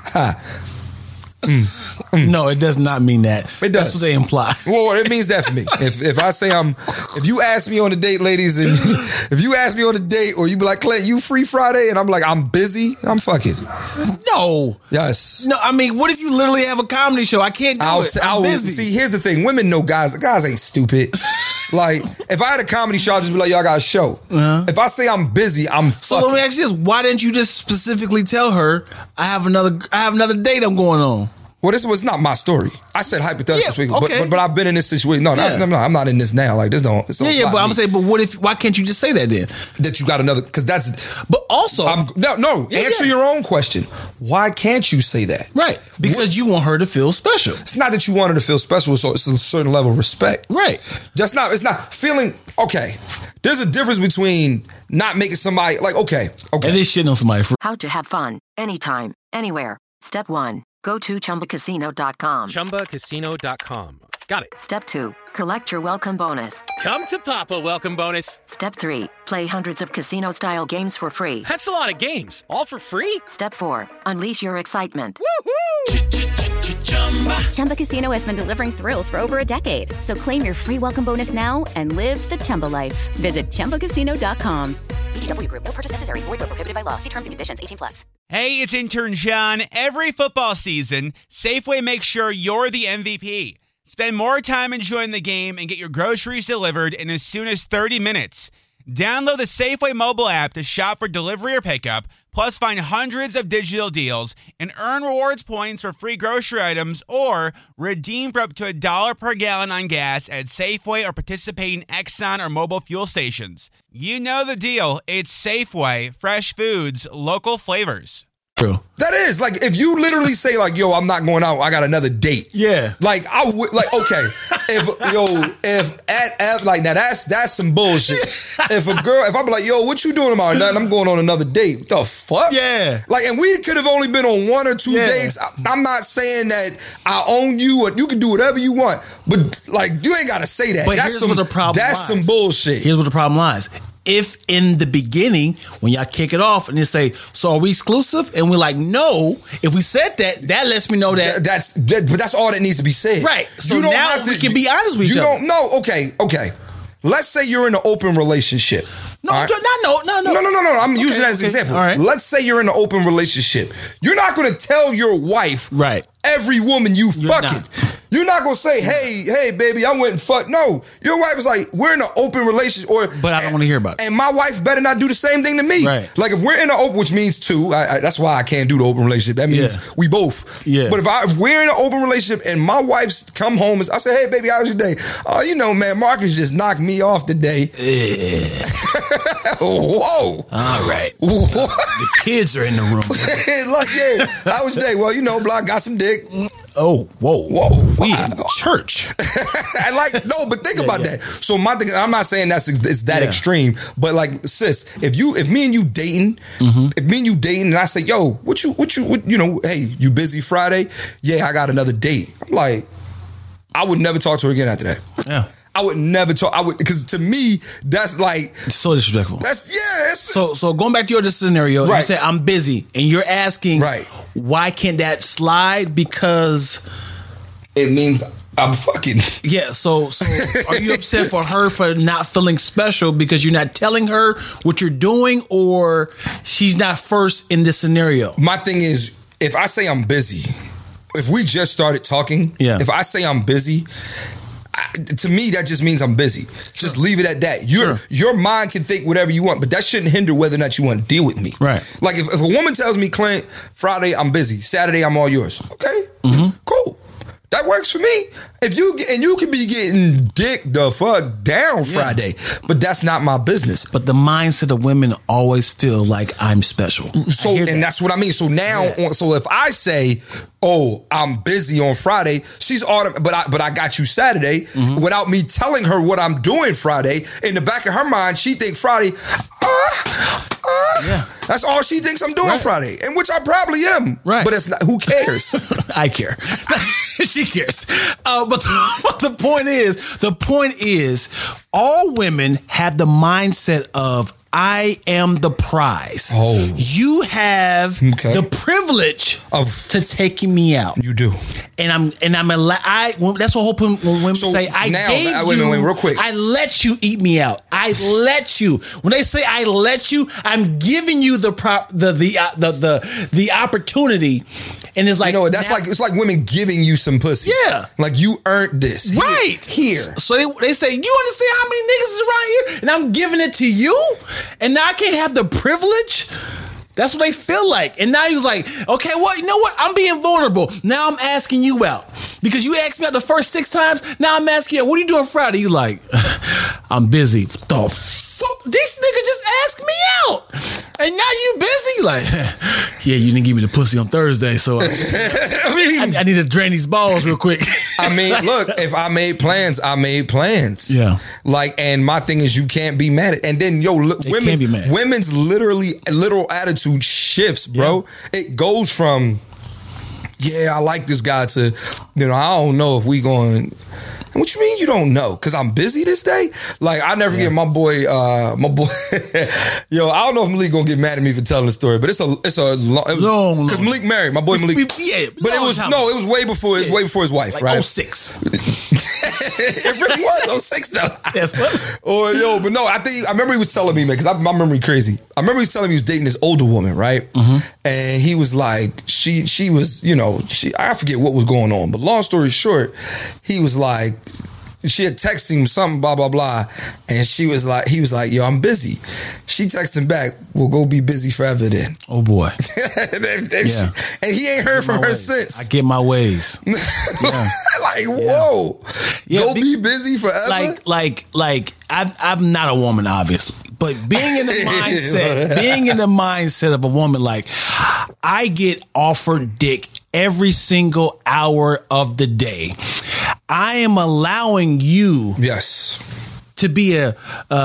No, it does not mean that. It does. That's what they imply. Well, it means that for me. If I say if you ask me on a date, ladies, and if you ask me on a date, or you be like, Clint, you free Friday? And I'm like, I'm busy. I'm fucking. No. Yes. No, I mean, what if you literally have a comedy show? I can't do it. I'm busy. See, here's the thing. Women know guys. Guys ain't stupid. Like, if I had a comedy show, I'd just be like, y'all got a show. Uh-huh. If I say I'm busy, I'm fucking. So let me ask you this. Why didn't you just specifically tell her, I have another date I'm going on? Well, this was not my story. I said hypothetically speaking, okay. but I've been in this situation. No, I'm not in this now. Like this don't. It's but I'm saying, but why can't you just say that then? That you got another, because that's. But also, answer your own question. Why can't you say that? Right, because you want her to feel special. It's not that you want her to feel special. So it's a certain level of respect. Right. It's not feeling okay. There's a difference between not making somebody like okay. And this shit on somebody. How to have fun anytime, anywhere. Step 1. Go to ChumbaCasino.com. ChumbaCasino.com. Got it. Step 2. Collect your welcome bonus. Come to Papa welcome bonus. Step 3. Play hundreds of casino-style games for free. That's a lot of games. All for free? Step 4. Unleash your excitement. Woohoo! Chumba Casino has been delivering thrills for over a decade. So claim your free welcome bonus now and live the Chumba life. Visit ChumbaCasino.com. VGW Group. No purchase necessary. Void where prohibited by law. See terms and conditions. 18+. Hey, it's intern John. Every football season, Safeway makes sure you're the MVP. Spend more time enjoying the game and get your groceries delivered in as soon as 30 minutes. Download the Safeway mobile app to shop for delivery or pickup, plus find hundreds of digital deals and earn rewards points for free grocery items or redeem for up to $1 per gallon on gas at Safeway or participating Exxon or mobile fuel stations. You know the deal. It's Safeway. Fresh foods, local flavors. True. That is like if you literally say like, "Yo, I'm not going out. I got another date." Yeah. Like I would like okay, if like now that's some bullshit. If I'm like, "Yo, what you doing tomorrow?" Nothing. I'm going on another date. What the fuck? Yeah. Like, and we could have only been on 1 or 2 dates. I'm not saying that I own you or you can do whatever you want, but like you ain't got to say that. But here's where the problem lies. That's some bullshit. Here's where the problem lies. If in the beginning, when y'all kick it off and they say, so are we exclusive? And we're like, no. If we said that lets me know that. But that's all that needs to be said. Right. So now we can be honest with each other. You don't know. Okay. Let's say you're in an open relationship. No. I'm using that as an example. All right. Let's say you're in an open relationship. You're not going to tell your wife every woman you fucking. You're not going to say, hey, baby, I went and fucked. No. Your wife is like, we're in an open relationship. But I don't want to hear about it. And my wife better not do the same thing to me. Right. Like if we're in an open, which means 2, that's why I can't do the open relationship. That means we both. Yeah. But if we're in an open relationship and my wife's come home, I say, hey, baby, how was your day? Oh, man, Marcus just knocked me off today. Whoa. All right. The kids are in the room. Like, yeah. How was your day? Well, you know, blah, got some dick. Oh, whoa. We in church. But think about that. So my thing, I'm not saying it's that extreme, but like, sis, if me and you dating, and I say, yo, what you know, hey, you busy Friday? Yeah, I got another date. I'm like, I would never talk to her again after that. Yeah. I would never talk. Because to me, that's like so disrespectful. So going back to your scenario, you say I'm busy, and you're asking, why can't that slide? Because it means I'm fucking. Yeah. So are you upset for her for not feeling special because you're not telling her what you're doing, or she's not first in this scenario? My thing is, if I say I'm busy, if we just started talking, if I say I'm busy, to me, that just means I'm busy. Just leave it at that. Your mind can think whatever you want, but that shouldn't hinder whether or not you want to deal with me. Right. Like if a woman tells me, Clint, Friday I'm busy, Saturday I'm all yours. Okay, cool. That works for me. If you could be getting dick the fuck down Friday, but that's not my business. But the mindset of women always feel like I'm special. So that's what I mean. So now, so if I say, "Oh, I'm busy on Friday," she's but I got you Saturday, without me telling her what I'm doing Friday. In the back of her mind, she think Friday. That's all she thinks I'm doing Friday, and which I probably am. Right. But it's not. Who cares? I care. She cares. But the point is, all women have the mindset of I am the prize. Oh, you have the privilege to taking me out. You do, and I'm that's what when women say I gave you. Wait, real quick. I let you eat me out. I let you. When they say I let you, I'm giving you the opportunity. And it's like, you know, it's like women giving you some pussy. Yeah, like you earned this. Here. So they say, you understand how many niggas is around here, and I'm giving it to you, and now I can't have the privilege. That's what they feel like. And now he was like, okay, well, you know what? I'm being vulnerable. Now I'm asking you out. Because you asked me out the first 6 times. Now I'm asking you, what are you doing Friday? You like, I'm busy. The fuck? This nigga just asked me out. And now you busy? Like, yeah, you didn't give me the pussy on Thursday, so I need to drain these balls real quick. I mean, look, if I made plans, I made plans. Yeah. Like, and my thing is, you can't be mad at. And then, women's literal attitude shifts, bro. Yeah. It goes from, yeah, I like this guy to, you know, I don't know if we going. What you mean you don't know? Because I'm busy this day? Like, I never get my boy, yo, I don't know if Malik gonna get mad at me for telling the story, but it was long. Because Malik married, my boy Malik. But it was way before his wife, like right? 06. It really was 06 though. Yes, but no, I remember he was telling me, man, because my memory crazy. I remember he was telling me he was dating this older woman, right? And he was like, she was, you know, I forget what was going on, but long story short, he was like, she had texted him something, blah, blah, blah. And he was like, yo, I'm busy. She texted him back, we'll go be busy forever then. Oh boy. And he ain't heard from her since. I get my ways. Like, whoa. Go be busy forever? Like I'm not a woman, obviously. But being in the mindset of a woman, like, I get offered dick every single hour of the day. I am allowing you to be a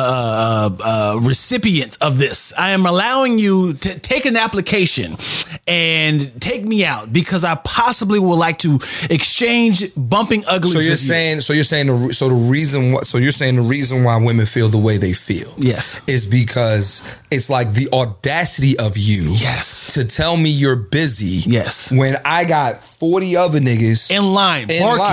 recipient of this. I am allowing you to take an application and take me out because I possibly would like to exchange bumping uglies. So you're saying the reason why women feel the way they feel, is because it's like the audacity of you, to tell me you're busy, when I got 40 other niggas in line.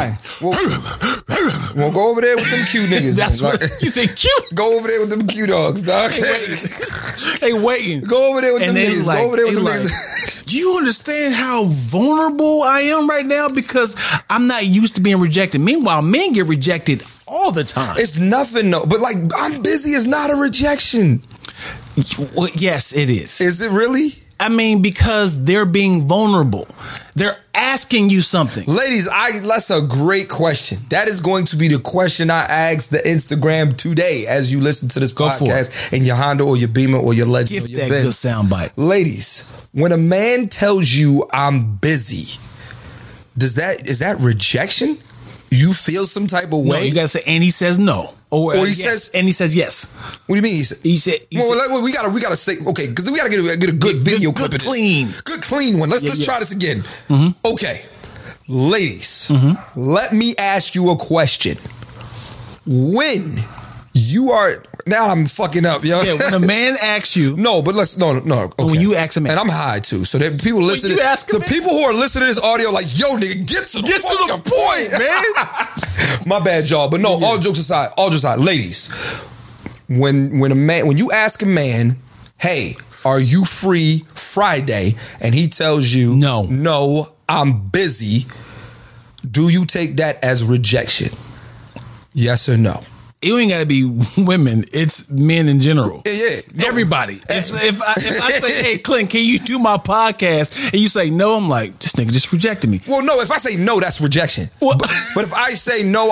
Well, go over there with them cute niggas. That's what you say, cute. Go over there with them cute dogs, dog. They waiting. Go over there with them niggas. Go over there with them niggas. Do you understand how vulnerable I am right now? Because I'm not used to being rejected. Meanwhile, men get rejected all the time. It's nothing, though. But like, I'm busy is not a rejection. Well, yes, it is. Is it really? I mean, because they're being vulnerable. They're asking you something. Ladies, that's a great question. That is going to be the question I ask the Instagram today as you listen to this podcast in your Honda or your Beamer or your Legend or your that Benz. good soundbite. Ladies, when a man tells you I'm busy, is that rejection? You feel some type of way? No, you gotta say, and he says no. Or he says, and he says yes. What do you mean? He said, well, we gotta say, okay, because we gotta get a good video clip of this. Good clean one. Let's try this again. Mm-hmm. Okay, ladies, let me ask you a question. When you are now, I'm fucking up, yo. Yeah, when a man asks you, no. Okay. When you ask a man, and I'm high too, so that people listen. The people who are listening to this audio, like, yo, nigga, get to the point, man. My bad, y'all. But no, all jokes aside, ladies, when you ask a man, hey, are you free Friday? And he tells you, no, I'm busy. Do you take that as rejection? Yes or no? It ain't gotta be women. It's men in general. Yeah. No. Everybody. If I say, hey, Clint, can you do my podcast? And you say no, I'm like, this nigga just rejected me. Well, no, if I say no, that's rejection. But if I say no,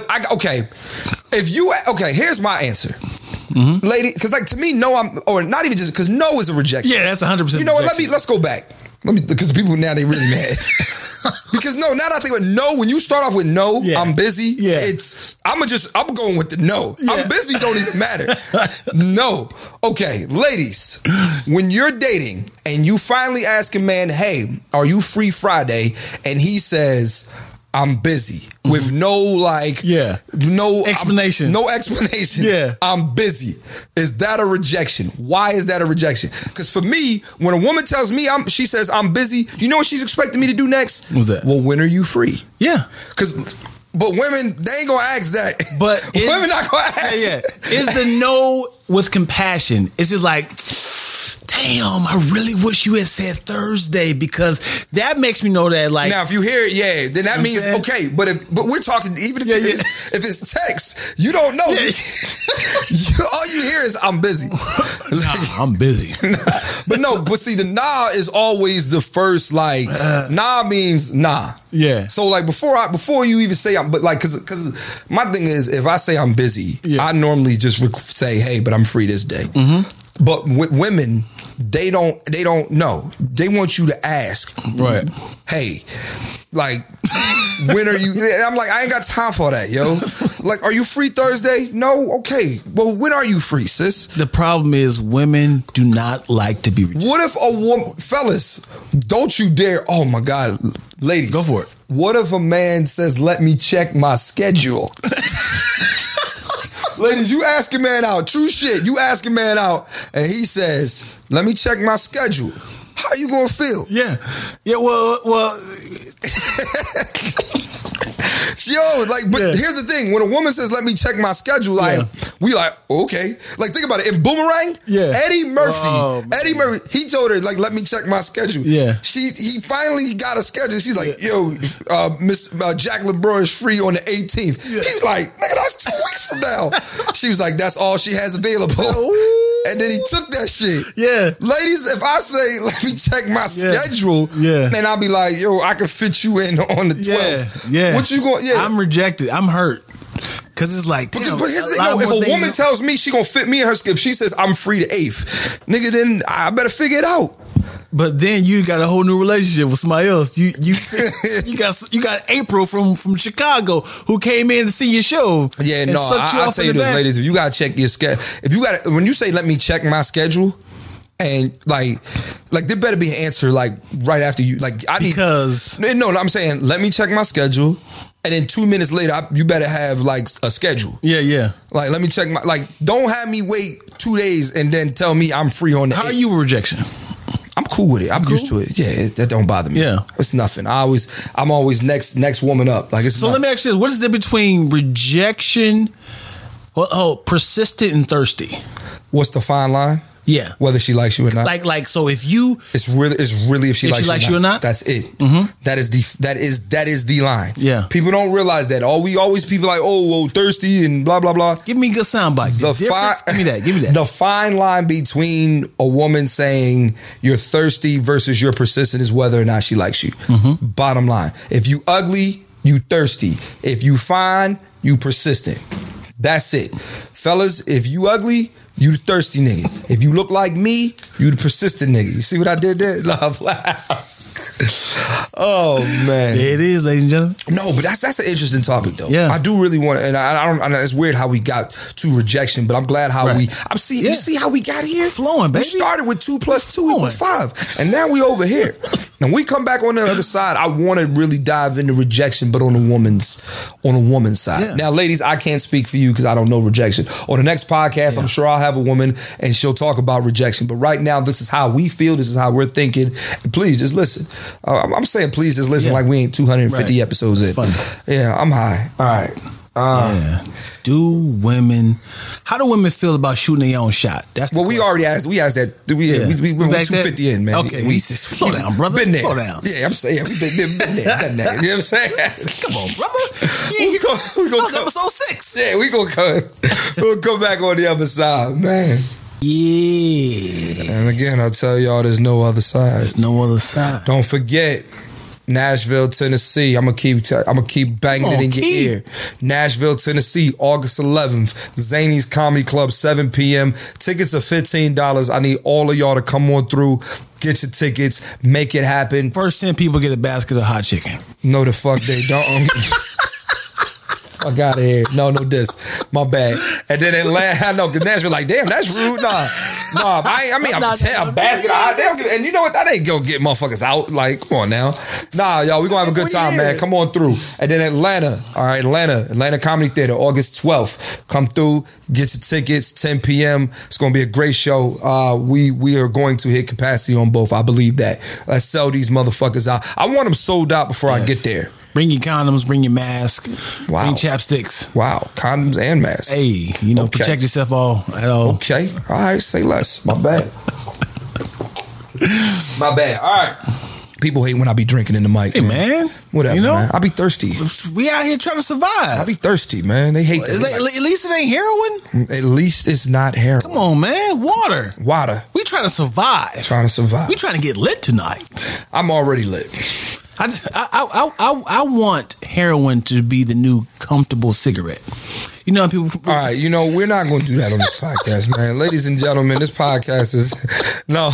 here's my answer. Mm-hmm. Lady, because like to me, no, or not even just, because no is a rejection. Yeah, that's 100%. You know what? Let's go back. Because people now, they really mad. Because now that I think about no, when you start off with no, I'm busy. Yeah. I'm going with the no. Yeah. I'm busy don't even matter. No. Okay, ladies, when you're dating and you finally ask a man, hey, are you free Friday? And he says, I'm busy. With no explanation. No explanation. Yeah. I'm busy. Is that a rejection? Why is that a rejection? Because for me, when a woman tells me she says I'm busy, you know what she's expecting me to do next? What's that? Well, when are you free? Yeah. But women, they ain't gonna ask that. But women not gonna ask. Yeah. Is the no with compassion? Is it like, damn, I really wish you had said Thursday, because that makes me know that, like, now if you hear it, then that means okay. But we're talking, even if it's text, you don't know. All you hear is I'm busy. I'm busy. But see, the nah is always the first. Like nah means nah. Yeah. So like before you even say because my thing is, if I say I'm busy, I normally just say, hey, but I'm free this day. Mm-hmm. But with women, they don't know. They want you to ask. Right. Hey, like, when are you? And I'm like, I ain't got time for that, yo. Like, are you free Thursday? No? Okay. Well, when are you free, sis? The problem is women do not like to be rejected. What if a woman, fellas, don't you dare, oh my God, ladies. Go for it. What if a man says, let me check my schedule? Ladies, you ask a man out. True shit. You ask a man out and he says, let me check my schedule. How you gonna feel? Yeah. Yeah, well. Here's the thing. When a woman says, let me check my schedule, we like, okay. Like, think about it. In Boomerang, Eddie Murphy, he told her, like, let me check my schedule. Yeah. He finally got a schedule. She's like, yo, Miss Jack LeBron is free on the 18th. Yeah. He's like, nigga, that's 2 weeks from now. She was like, that's all she has available. And then he took that shit. Yeah. Ladies, if I say, let me check my schedule, then I'll be like, yo, I can fit you in on the 12th. Yeah. What you going? Yeah. I'm rejected. I'm hurt. Because it's like, damn, but here's the thing, if a woman tells me she gonna fit me in her schedule, if she says I'm free the 8th, nigga, then I better figure it out. But then you got a whole new relationship with somebody else. You got April from Chicago who came in to see your show. Yeah, no, I'll tell you this, ladies. If you gotta check your schedule, when you say let me check my schedule, and like there better be an answer like right after you. Like I'm saying let me check my schedule. And then 2 minutes later, you better have like a schedule. Yeah. Like, let me check don't have me wait 2 days and then tell me I'm free on the 8th. How are you with rejection? I'm cool with it. I'm used to it. Yeah, that don't bother me. Yeah. It's nothing. I'm always next woman up. Like, it's so nothing. Let me ask you this. What is it between rejection, persistent and thirsty? What's the fine line? Yeah. Whether she likes you or not. Like so if you it's really if she likes you or not. That's it. Mm-hmm. That is the line. Yeah. People don't realize that. People like, oh, well, thirsty and blah blah blah. Give me a good soundbite. Give me that. The fine line between a woman saying you're thirsty versus you're persistent is whether or not she likes you. Mm-hmm. Bottom line. If you ugly, you thirsty. If you fine, you persistent. That's it. Fellas, if you ugly, you the thirsty nigga. If you look like me, you the persistent nigga. You see what I did there? Love. Oh man, there it is, ladies and gentlemen. No, but that's an interesting topic though. Yeah, I do really want, and I don't. It's weird how we got to rejection, but I'm glad how you see how we got here. Flowing, baby. We started with 2 + 2 equals 5, and now we over here. And we come back on the other side. I want to really dive into rejection, but on a woman's side. Yeah. Now, ladies, I can't speak for you because I don't know rejection. On the next podcast, I'm sure I'll have a woman and she'll talk about rejection. But right now, this is how we feel. This is how we're thinking. And please just listen. I'm saying please just listen like we ain't 250 episodes in. Funny. Yeah, I'm high. All right. How do women feel about shooting their own shot? That's the question. We already asked. We asked that. We 250 in, man. Okay, slow down, brother. Been there. Slow down. Yeah, I'm saying we've been there, done that. You know what I'm saying? Come on, brother. That was episode 6. Yeah, we'll come back on the other side, man. Yeah. And again, I'll tell y'all, there's no other side. There's no other side. Don't forget. Nashville, Tennessee. I'm gonna keep banging it in your ear. Nashville, Tennessee, August 11th. Zany's Comedy Club, 7 p.m. Tickets are $15. I need all of y'all to come on through. Get your tickets. Make it happen. First 10 people get a basket of hot chicken. No, the fuck they don't. Fuck out of here. No diss. My bad. And then Atlanta, I know, because Nashville like, damn, that's rude. Nah, a basket of hot damn. And you know what? That ain't gonna get motherfuckers out. Like, come on now. Nah, y'all, we gonna have a good time, man. Come on through. And then Atlanta, all right, Atlanta Comedy Theater, August 12th. Come through, get your tickets, 10 p.m. It's gonna be a great show. We are going to hit capacity on both. I believe that. Let's sell these motherfuckers out. I want them sold out before I get there. Bring your condoms, bring your mask, bring chapsticks. Wow, condoms and masks. Hey, protect yourself at all. Okay, all right, say less. My bad. My bad. All right. People hate when I be drinking in the mic. Hey, man. Whatever, man. I be thirsty. We out here trying to survive. I be thirsty, man. They hate that. At least it ain't heroin. At least it's not heroin. Come on, man. Water. We trying to survive. We trying to get lit tonight. I'm already lit. I want heroin to be the new comfortable cigarette. You know, people. All right, we're not going to do that on this podcast, man. Ladies and gentlemen, this podcast is no.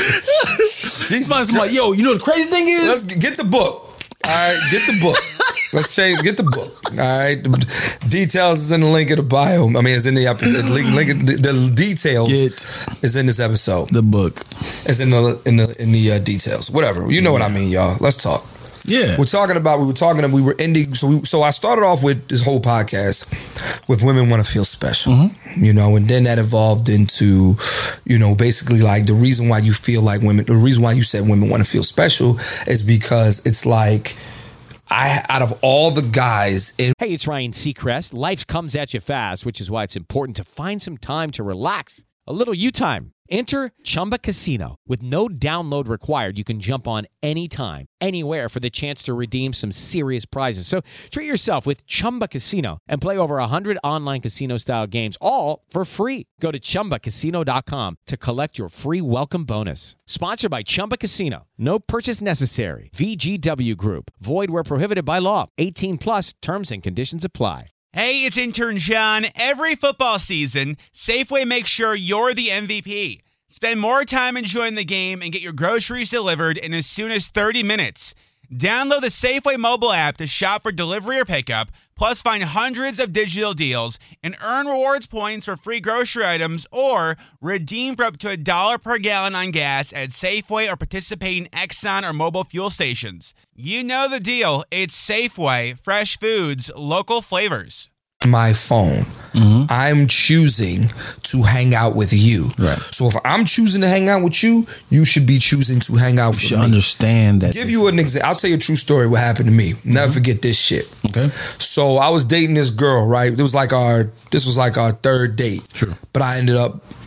Jesus like, yo, you know the crazy thing is, let's get the book. All right, get the book. Let's get the book. All right, the details is in the link of the bio. I mean, it's in the episode. The details is in this episode. The book is in the details. Whatever, you know what I mean, y'all. Let's talk. Yeah, we were ending. So I started off with this whole podcast with women want to feel special, and then that evolved into, basically like the reason why you feel like women. The reason why you said women want to feel special is because it's like. Out of all the guys in... Hey, it's Ryan Seacrest. Life comes at you fast, which is why it's important to find some time to relax. A little you time. Enter Chumba Casino. With no download required, you can jump on anytime, anywhere for the chance to redeem some serious prizes. So treat yourself with Chumba Casino and play over 100 online casino-style games, all for free. Go to ChumbaCasino.com to collect your free welcome bonus. Sponsored by Chumba Casino. No purchase necessary. VGW Group. Void where prohibited by law. 18+. Terms and conditions apply. Hey, it's intern John. Every football season, Safeway makes sure you're the MVP. Spend more time enjoying the game and get your groceries delivered in as soon as 30 minutes. Download the Safeway mobile app to shop for delivery or pickup, plus find hundreds of digital deals and earn rewards points for free grocery items or redeem for up to $1 per gallon on gas at Safeway or participating Exxon or mobile fuel stations. You know the deal. It's Safeway, fresh foods, local flavors. My phone. I'm choosing to hang out with you. Right. So if I'm choosing to hang out with you, you should be choosing to hang out with me. You should understand that. Give you an example. I'll tell you a true story what happened to me. Never forget this shit. Okay. So I was dating this girl, right? This was like our third date. Sure. But I ended up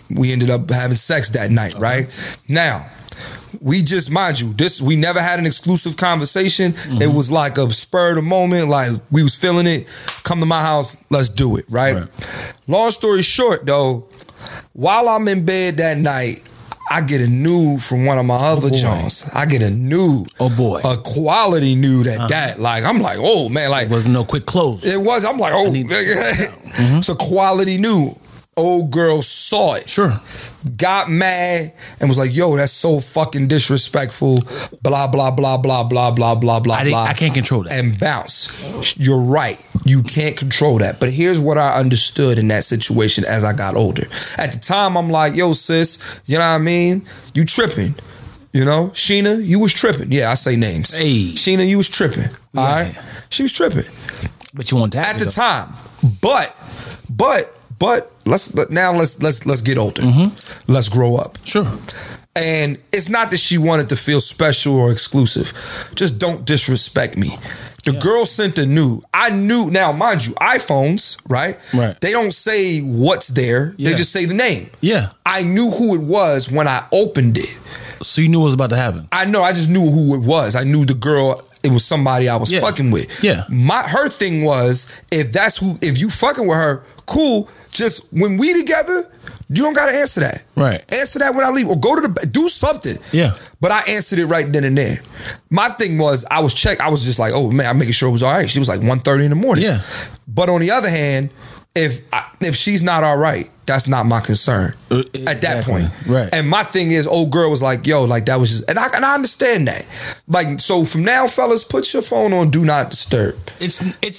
we ended up having sex that night, right? Now, we just, mind you, we never had an exclusive conversation. It was like a spur of the moment, like we was feeling it. Come to my house, let's do it, right? Long story short, though, while I'm in bed that night, I get a nude from one of my other Johns. I get a nude. Oh boy. A quality nude at that. Like, I'm like, oh man, like. It wasn't no quick close. It was. I'm like, oh. It's a quality nude. Old girl saw it. Sure. Got mad and was like, yo, that's so fucking disrespectful. Blah, blah, blah, blah, blah, blah, blah, blah, blah. I can't control that. And bounce. You're right. You can't control that. But here's what I understood in that situation as I got older. At the time, I'm like, yo, sis, you know what I mean? You tripping. You know? Sheena, you was tripping. Yeah, I say names. Hey. Sheena, you was tripping. Yeah. All right? She was tripping. But you want that at the time. But let's get older. Let's grow up. Sure. And it's not that she wanted to feel special or exclusive. Just don't disrespect me. The girl sent a nude. I knew, now mind you, iPhones, right? Right. They don't say what's there. They just say the name. Yeah. I knew who it was when I opened it. So you knew what was about to happen? I know. I just knew who it was. I knew the girl. It was somebody I was fucking with. Yeah. Her thing was, if you fucking with her, cool. Just when we together, you don't gotta answer that. Right. Answer that when I leave, or go to do something. Yeah. But I answered it right then and there. My thing was, I was just like, oh man, I'm making sure it was all right. She was like 1:30 in the morning. Yeah. But on the other hand, if she's not all right, that's not my concern at that point. Right. And my thing is, old girl was like, yo, like that was just, and I understand that. Like, so from now, fellas, put your phone on do not disturb. It's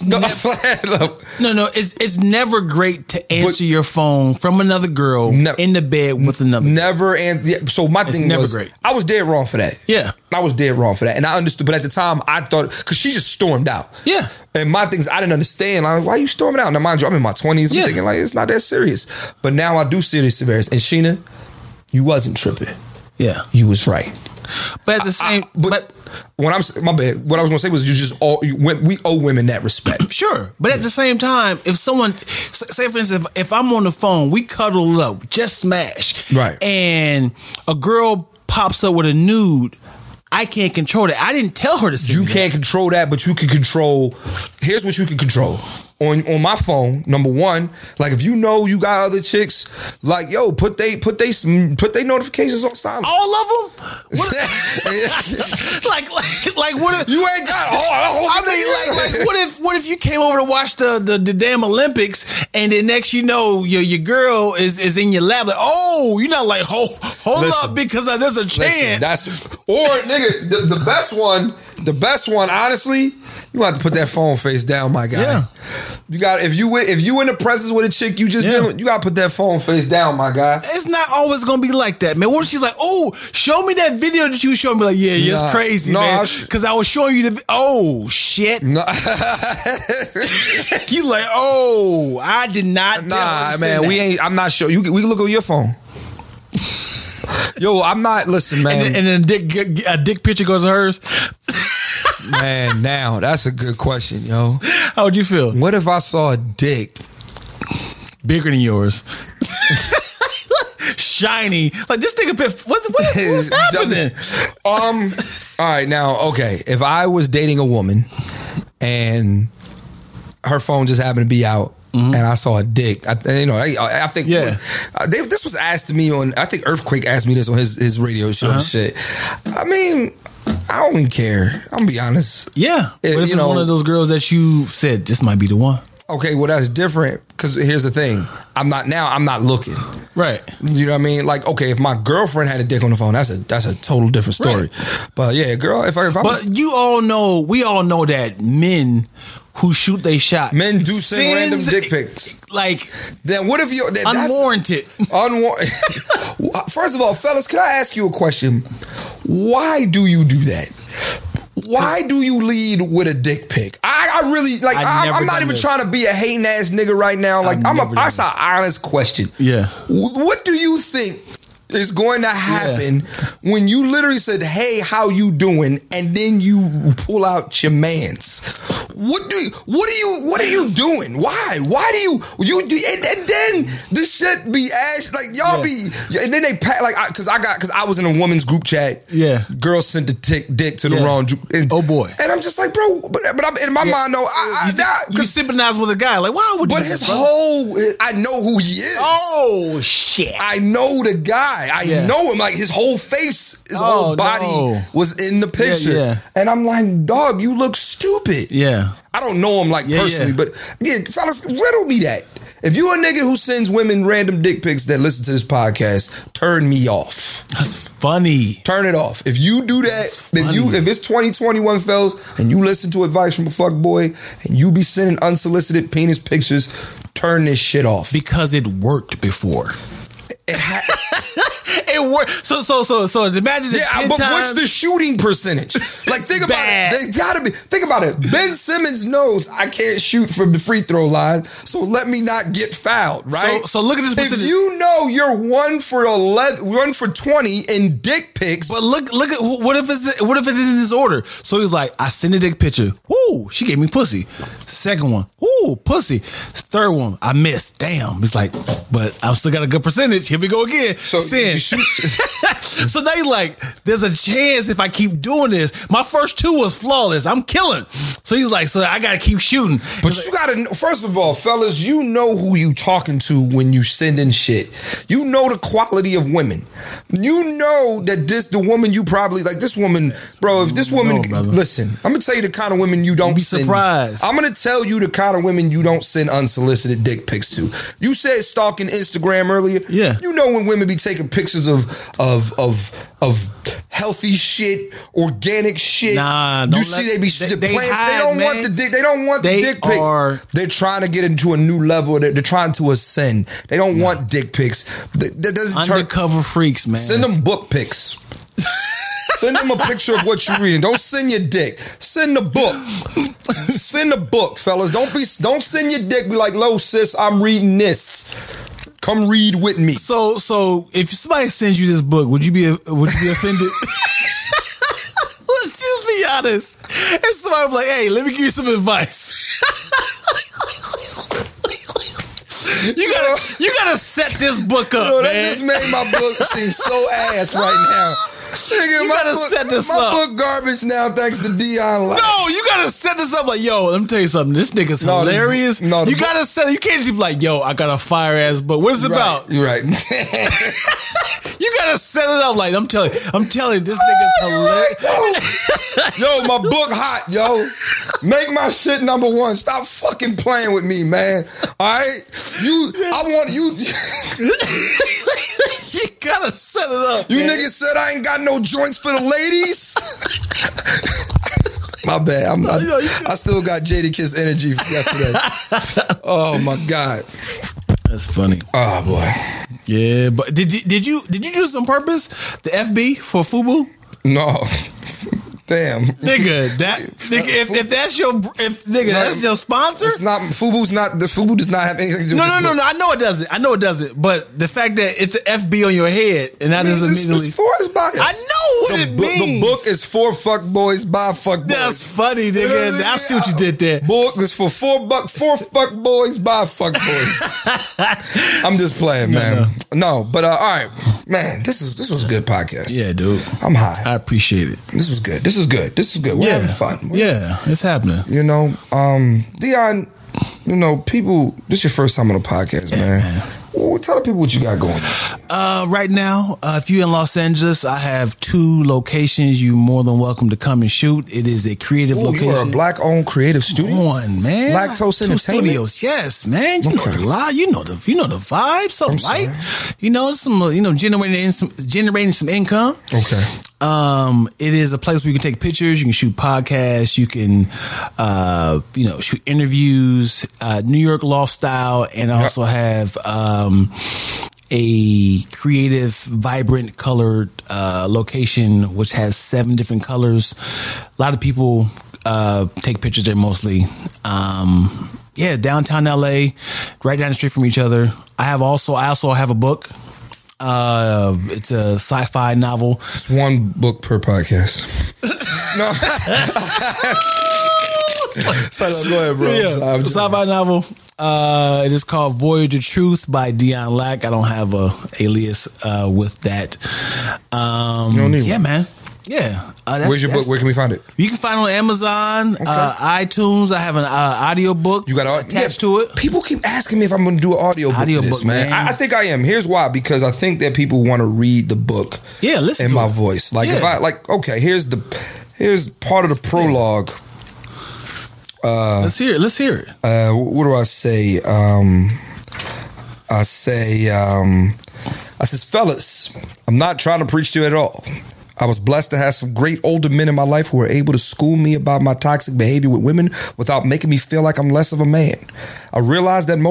never great to answer your phone from another girl in the bed with another. Never. And so my thing was, great. I was dead wrong for that. Yeah. I was dead wrong for that. And I understood, but at the time I thought, because she just stormed out. Yeah. And my things, I didn't understand. Like, why are you storming out? Now, mind you, I'm in my 20s. I'm thinking, like, it's not that serious. But now I do see it as serious. And Sheena, you wasn't tripping. Yeah. You was right. But at the same... But when my bad, what I was going to say was we owe women that respect. Sure. But at the same time, if someone... Say, for instance, if I'm on the phone, we cuddle up, just smash. Right. And a girl pops up with a nude... I can't control that. I didn't tell her to send You can't control that, but you can control. Here's what you can control. On my phone, number one, like if you know you got other chicks, like yo, put they notifications on silent. All of them? What, like what if you ain't got all? I mean, like what if you came over to watch the damn Olympics and then next you know your girl is in your lap, like, oh, you're not like hold up because there's a chance. Nigga, the best one, honestly. You have to put that phone face down, my guy. Yeah. You got if you in the presence with a chick you just dealing with, you gotta put that phone face down, my guy. It's not always gonna be like that, man. What if she's like, oh, show me that video that you was showing me? Like, yeah, it's crazy, man. Because I was showing you oh shit. No. You like, oh, I did not tell man, we ain't. I'm not sure. We can look on your phone. Yo, I'm not. Listen, man. And then a dick picture goes to hers. Man, now that's a good question, yo. How would you feel? What if I saw a dick bigger than yours, shiny? Like this nigga, what's happening? All right, now, okay. If I was dating a woman and her phone just happened to be out, and I saw a dick, I think this was asked to me on. I think Earthquake asked me this on his radio show and shit. I mean, I don't even care. I'm gonna be honest. Yeah. But if it's one of those girls that you said, this might be the one. Okay, well, that's different. Because here's the thing. I'm not looking. Right. You know what I mean? Like, okay, if my girlfriend had a dick on the phone, that's a total different story. Right. But yeah, girl, if I we all know that men who shoot they shot. Men do send random dick pics. Like, then what if you unwarranted? First of all, fellas, can I ask you a question? Why do you do that? Why do you lead with a dick pic? I really like. I'm not even trying to be a hating ass nigga right now. Like that's an honest question. Yeah. What do you think is going to happen when you literally said, "Hey, how you doing?" and then you pull out your mans. What are you doing? Why do you and then the shit be ash like y'all be, and then they like because I was in a woman's group chat. Yeah, girls sent the dick to the wrong. And, oh boy, and I'm just like, bro, but I'm in my mind though. You sympathize with a guy like, why would you? But his whole, I know who he is. Oh shit, I know the guy. I know him. Like his whole face, his whole body was in the picture, and I'm like, dog, you look stupid. Yeah. I don't know him like personally, but fellas, riddle me that. If you a nigga who sends women random dick pics that listen to this podcast, turn me off. That's funny. Turn it off. If you do that, if it's 2021, fellas, and you listen to advice from a fuck boy, and you be sending unsolicited penis pictures, turn this shit off. Because it worked before. It worked. So imagine this 10 but times. What's the shooting percentage? Like, think about it. They gotta be. Think about it. Ben Simmons knows I can't shoot from the free throw line, so let me not get fouled. Right. So look at this percentage. If you know you're 1 for 11, 1 for 20 in dick pics, but look at what if it's in this order? So he's like, I send a dick picture. Woo, she gave me pussy. Second one, woo, pussy. Third one, I missed. Damn. It's like, but I've still got a good percentage. Here we go again. So sin. So now you're like, there's a chance if I keep doing this. My first 2 was flawless. I'm killing. So he's like, so I gotta keep shooting. But you gotta, first of all, fellas, you know who you talking to when you sending shit. You know the quality of women. You know that the woman you probably like. This woman, bro. If this woman, listen, I'm gonna tell you the kind of women you don't send. Surprised. I'm gonna tell you the kind of women you don't send unsolicited dick pics to. You said stalking Instagram earlier. Yeah. You know when women be taking pictures of healthy shit, organic shit. Nah, you see they be the plants. They don't want the dick. They don't want the dick pic. They're trying to get into a new level. They're trying to ascend. They don't want dick pics. That doesn't undercover freaks, man. Send them book pics. Send them a picture of what you're reading. Don't send your dick. Send the book. Send the book, fellas. Don't send your dick. Be like, "Lo, sis, I'm reading this. Come read with me." So if somebody sends you this book, would you be offended? Let's just be honest. And somebody was like, "Hey, let me give you some advice." You gotta set this book up. That man. just made my book seem so ass right now. Nigga, you gotta set this up. My book garbage now thanks to Dion Light. No, you gotta set this up like, yo, let me tell you something. This nigga's hilarious. You gotta set it. You can't just be like, yo, I got a fire ass book. What is it about? You're right. You gotta set it up like, I'm telling you, this nigga's hilarious. Right, yo, my book hot, yo. Make my shit number 1. Stop fucking playing with me, man. All right? I want you. You gotta set it up. You niggas said I ain't got no joints for the ladies. My bad. I still got Jadakiss energy from yesterday. Oh my God. That's funny. Oh boy. Yeah, but did you do this on purpose? The FB for FUBU? No. Damn, nigga. If that's your that's your sponsor. It's not FUBU's not the FUBU does not have anything to do with this book. No. I know it doesn't. But the fact that it's an FB on your head and that is immediately it's biased. I know what it means. The book is for fuck boys by fuck boys. That's funny, nigga. I see what you did there. Book is for four fuck boys by fuck boys. I'm just playing, man. No, but all right, man. This was a good podcast. Yeah, dude. I'm high. I appreciate it. This was good. This is good. We're having fun. It's happening. You know, Dion, you know, people, this is your first time on a podcast, man. Well, tell the people what you got going on. Right now, if you're in Los Angeles, I have 2 locations. You're more than welcome to come and shoot. It is a creative location. You are a black-owned creative studio. One, man. Lactose Entertainment studios. Yes, man. You know the lie. You know the vibe. Some light. You know, generating some income. Okay. It is a place where you can take pictures, you can shoot podcasts, you can shoot interviews, New York loft style, and I also have a creative, vibrant, colored location which has 7 different colors. A lot of people take pictures there mostly. Downtown LA, right down the street from each other. I also have a book. It's a sci-fi novel. It's one book per podcast. No. Go ahead, bro. Yeah, sci-fi novel. It is called Voyage of Truth by Dion Lack. I don't have a alias with that. Yeah, man. Yeah. Where's your book? Where can we find it? You can find it on Amazon, iTunes. I have an audio book. You got attached to it. People keep asking me if I'm going to do an audio book to this, man. I think I am. Here's why. Because I think that people want to read the book. Yeah, listen in to my it. voice. Like if I here's part of the prologue. Let's hear it. What do I say? I says, fellas, I'm not trying to preach to you at all. I was blessed to have some great older men in my life who were able to school me about my toxic behavior with women without making me feel like I'm less of a man. I realized that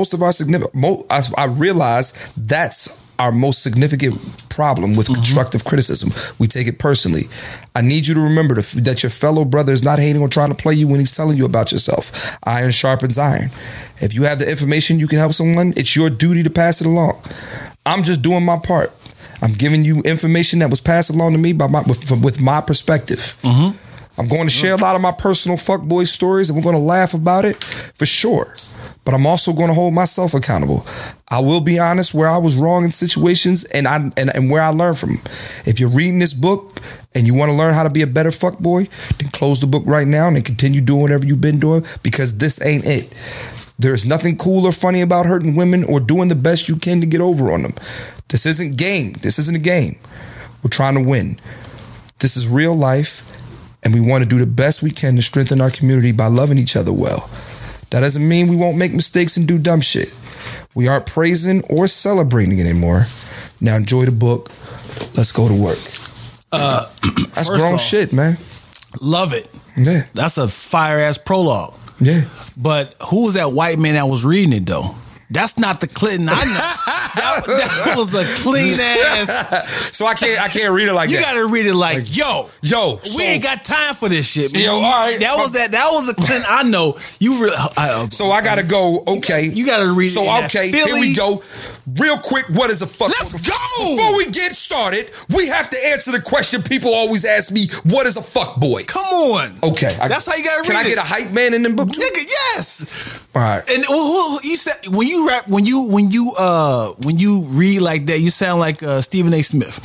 that's our most significant problem with constructive criticism. We take it personally. I need you to remember that your fellow brother is not hating or trying to play you when he's telling you about yourself. Iron sharpens iron. If you have the information you can help someone, it's your duty to pass it along. I'm just doing my part. I'm giving you information that was passed along to me with my perspective. I'm going to share a lot of my personal fuckboy stories, and we're going to laugh about it for sure. But I'm also going to hold myself accountable. I will be honest where I was wrong in situations and where I learned from. If you're reading this book and you want to learn how to be a better fuckboy, then close the book right now and then continue doing whatever you've been doing, because this ain't it. There's nothing cool or funny about hurting women or doing the best you can to get over on them. This isn't game. This isn't a game. We're trying to win. This is real life, and we want to do the best we can to strengthen our community by loving each other well. That doesn't mean we won't make mistakes and do dumb shit. We aren't praising or celebrating it anymore. Now enjoy the book. Let's go to work. That's grown shit, man. Love it. Yeah. That's a fire-ass prologue. Yeah. But who was that white man that was reading it, though? That's not the Clinton I know. that was a clean ass. So I can't read it like you that. You gotta read it like, yo, we ain't got time for this shit, man. Yo, all right. That was the Clinton I know. So I gotta go. Okay, you gotta read. So it okay, here we go. Real quick, what is a fuck? Let's go. Before we get started, we have to answer the question people always ask me: what is a fuck boy? Come on. Okay, that's how you gotta read it. Can I get a hype man in the book too? Nigga, yes. All right. And you said when you rap, when you read like that, you sound like Stephen A. Smith.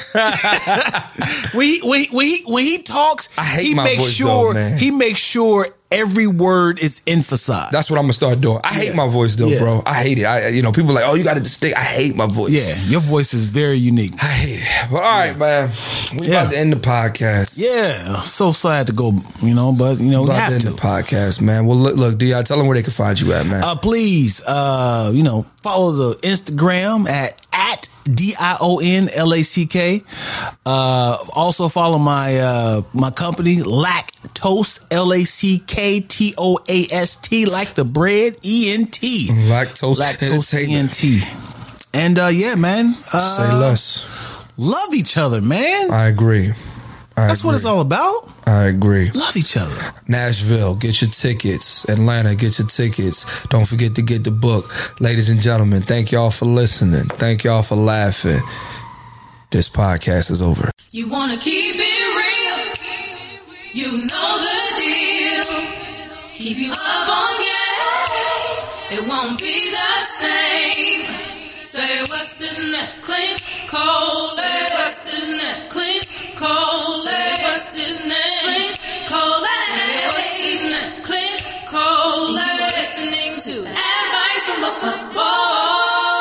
when he talks, I hate my voice though, man. He makes sure every word is emphasized. That's what I'm gonna start doing. I hate my voice though, bro. I hate it. People are like, oh, you got to distinct. I hate my voice. Yeah, your voice is very unique. I hate it. Well, all right, man. We about to end the podcast. Yeah, so sad to go. But we have to end the podcast, man. Well, look, D.I., tell them where they can find you at, man. Please, follow the Instagram at DIONLACK. Also follow my company, Lactose, LACKTOAST, like the bread, ENT. Lactose ENT. And yeah, man. Say less. Love each other, man. I agree. That's what it's all about. I agree. Love each other. Nashville, get your tickets. Atlanta, get your tickets. Don't forget to get the book. Ladies and gentlemen, thank y'all for listening. Thank y'all for laughing. This podcast is over. You want to keep it real. You know the deal. Keep you up on game. It won't be the same. Say what's his name? Clint Cole. Say what's his name? Clint Cole. Say what's his name? Clint Cole. Say what's his name? Clint Cole. You're listening to advice from a football.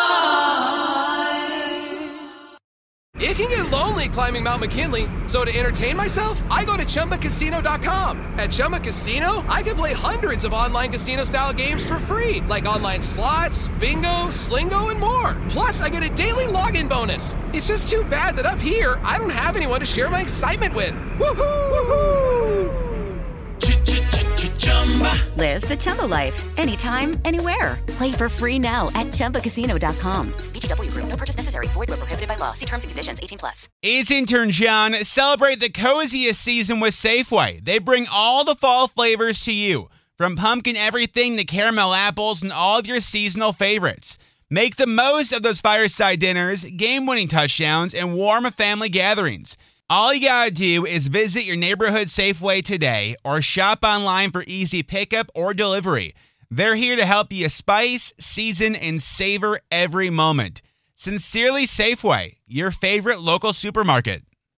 It can get lonely climbing Mount McKinley, so to entertain myself, I go to ChumbaCasino.com. At Chumba Casino, I can play hundreds of online casino-style games for free, like online slots, bingo, Slingo, and more. Plus, I get a daily login bonus. It's just too bad that up here, I don't have anyone to share my excitement with. Woohoo! Woohoo! Live the Chumba life. Anytime, anywhere. Play for free now at ChumbaCasino.com. VGW Group. No purchase necessary. Void where prohibited by law. See terms and conditions. 18+. It's intern John. Celebrate the coziest season with Safeway. They bring all the fall flavors to you, from pumpkin everything to caramel apples and all of your seasonal favorites. Make the most of those fireside dinners, game-winning touchdowns, and warm family gatherings. All you gotta do is visit your neighborhood Safeway today or shop online for easy pickup or delivery. They're here to help you spice, season, and savor every moment. Sincerely Safeway, your favorite local supermarket.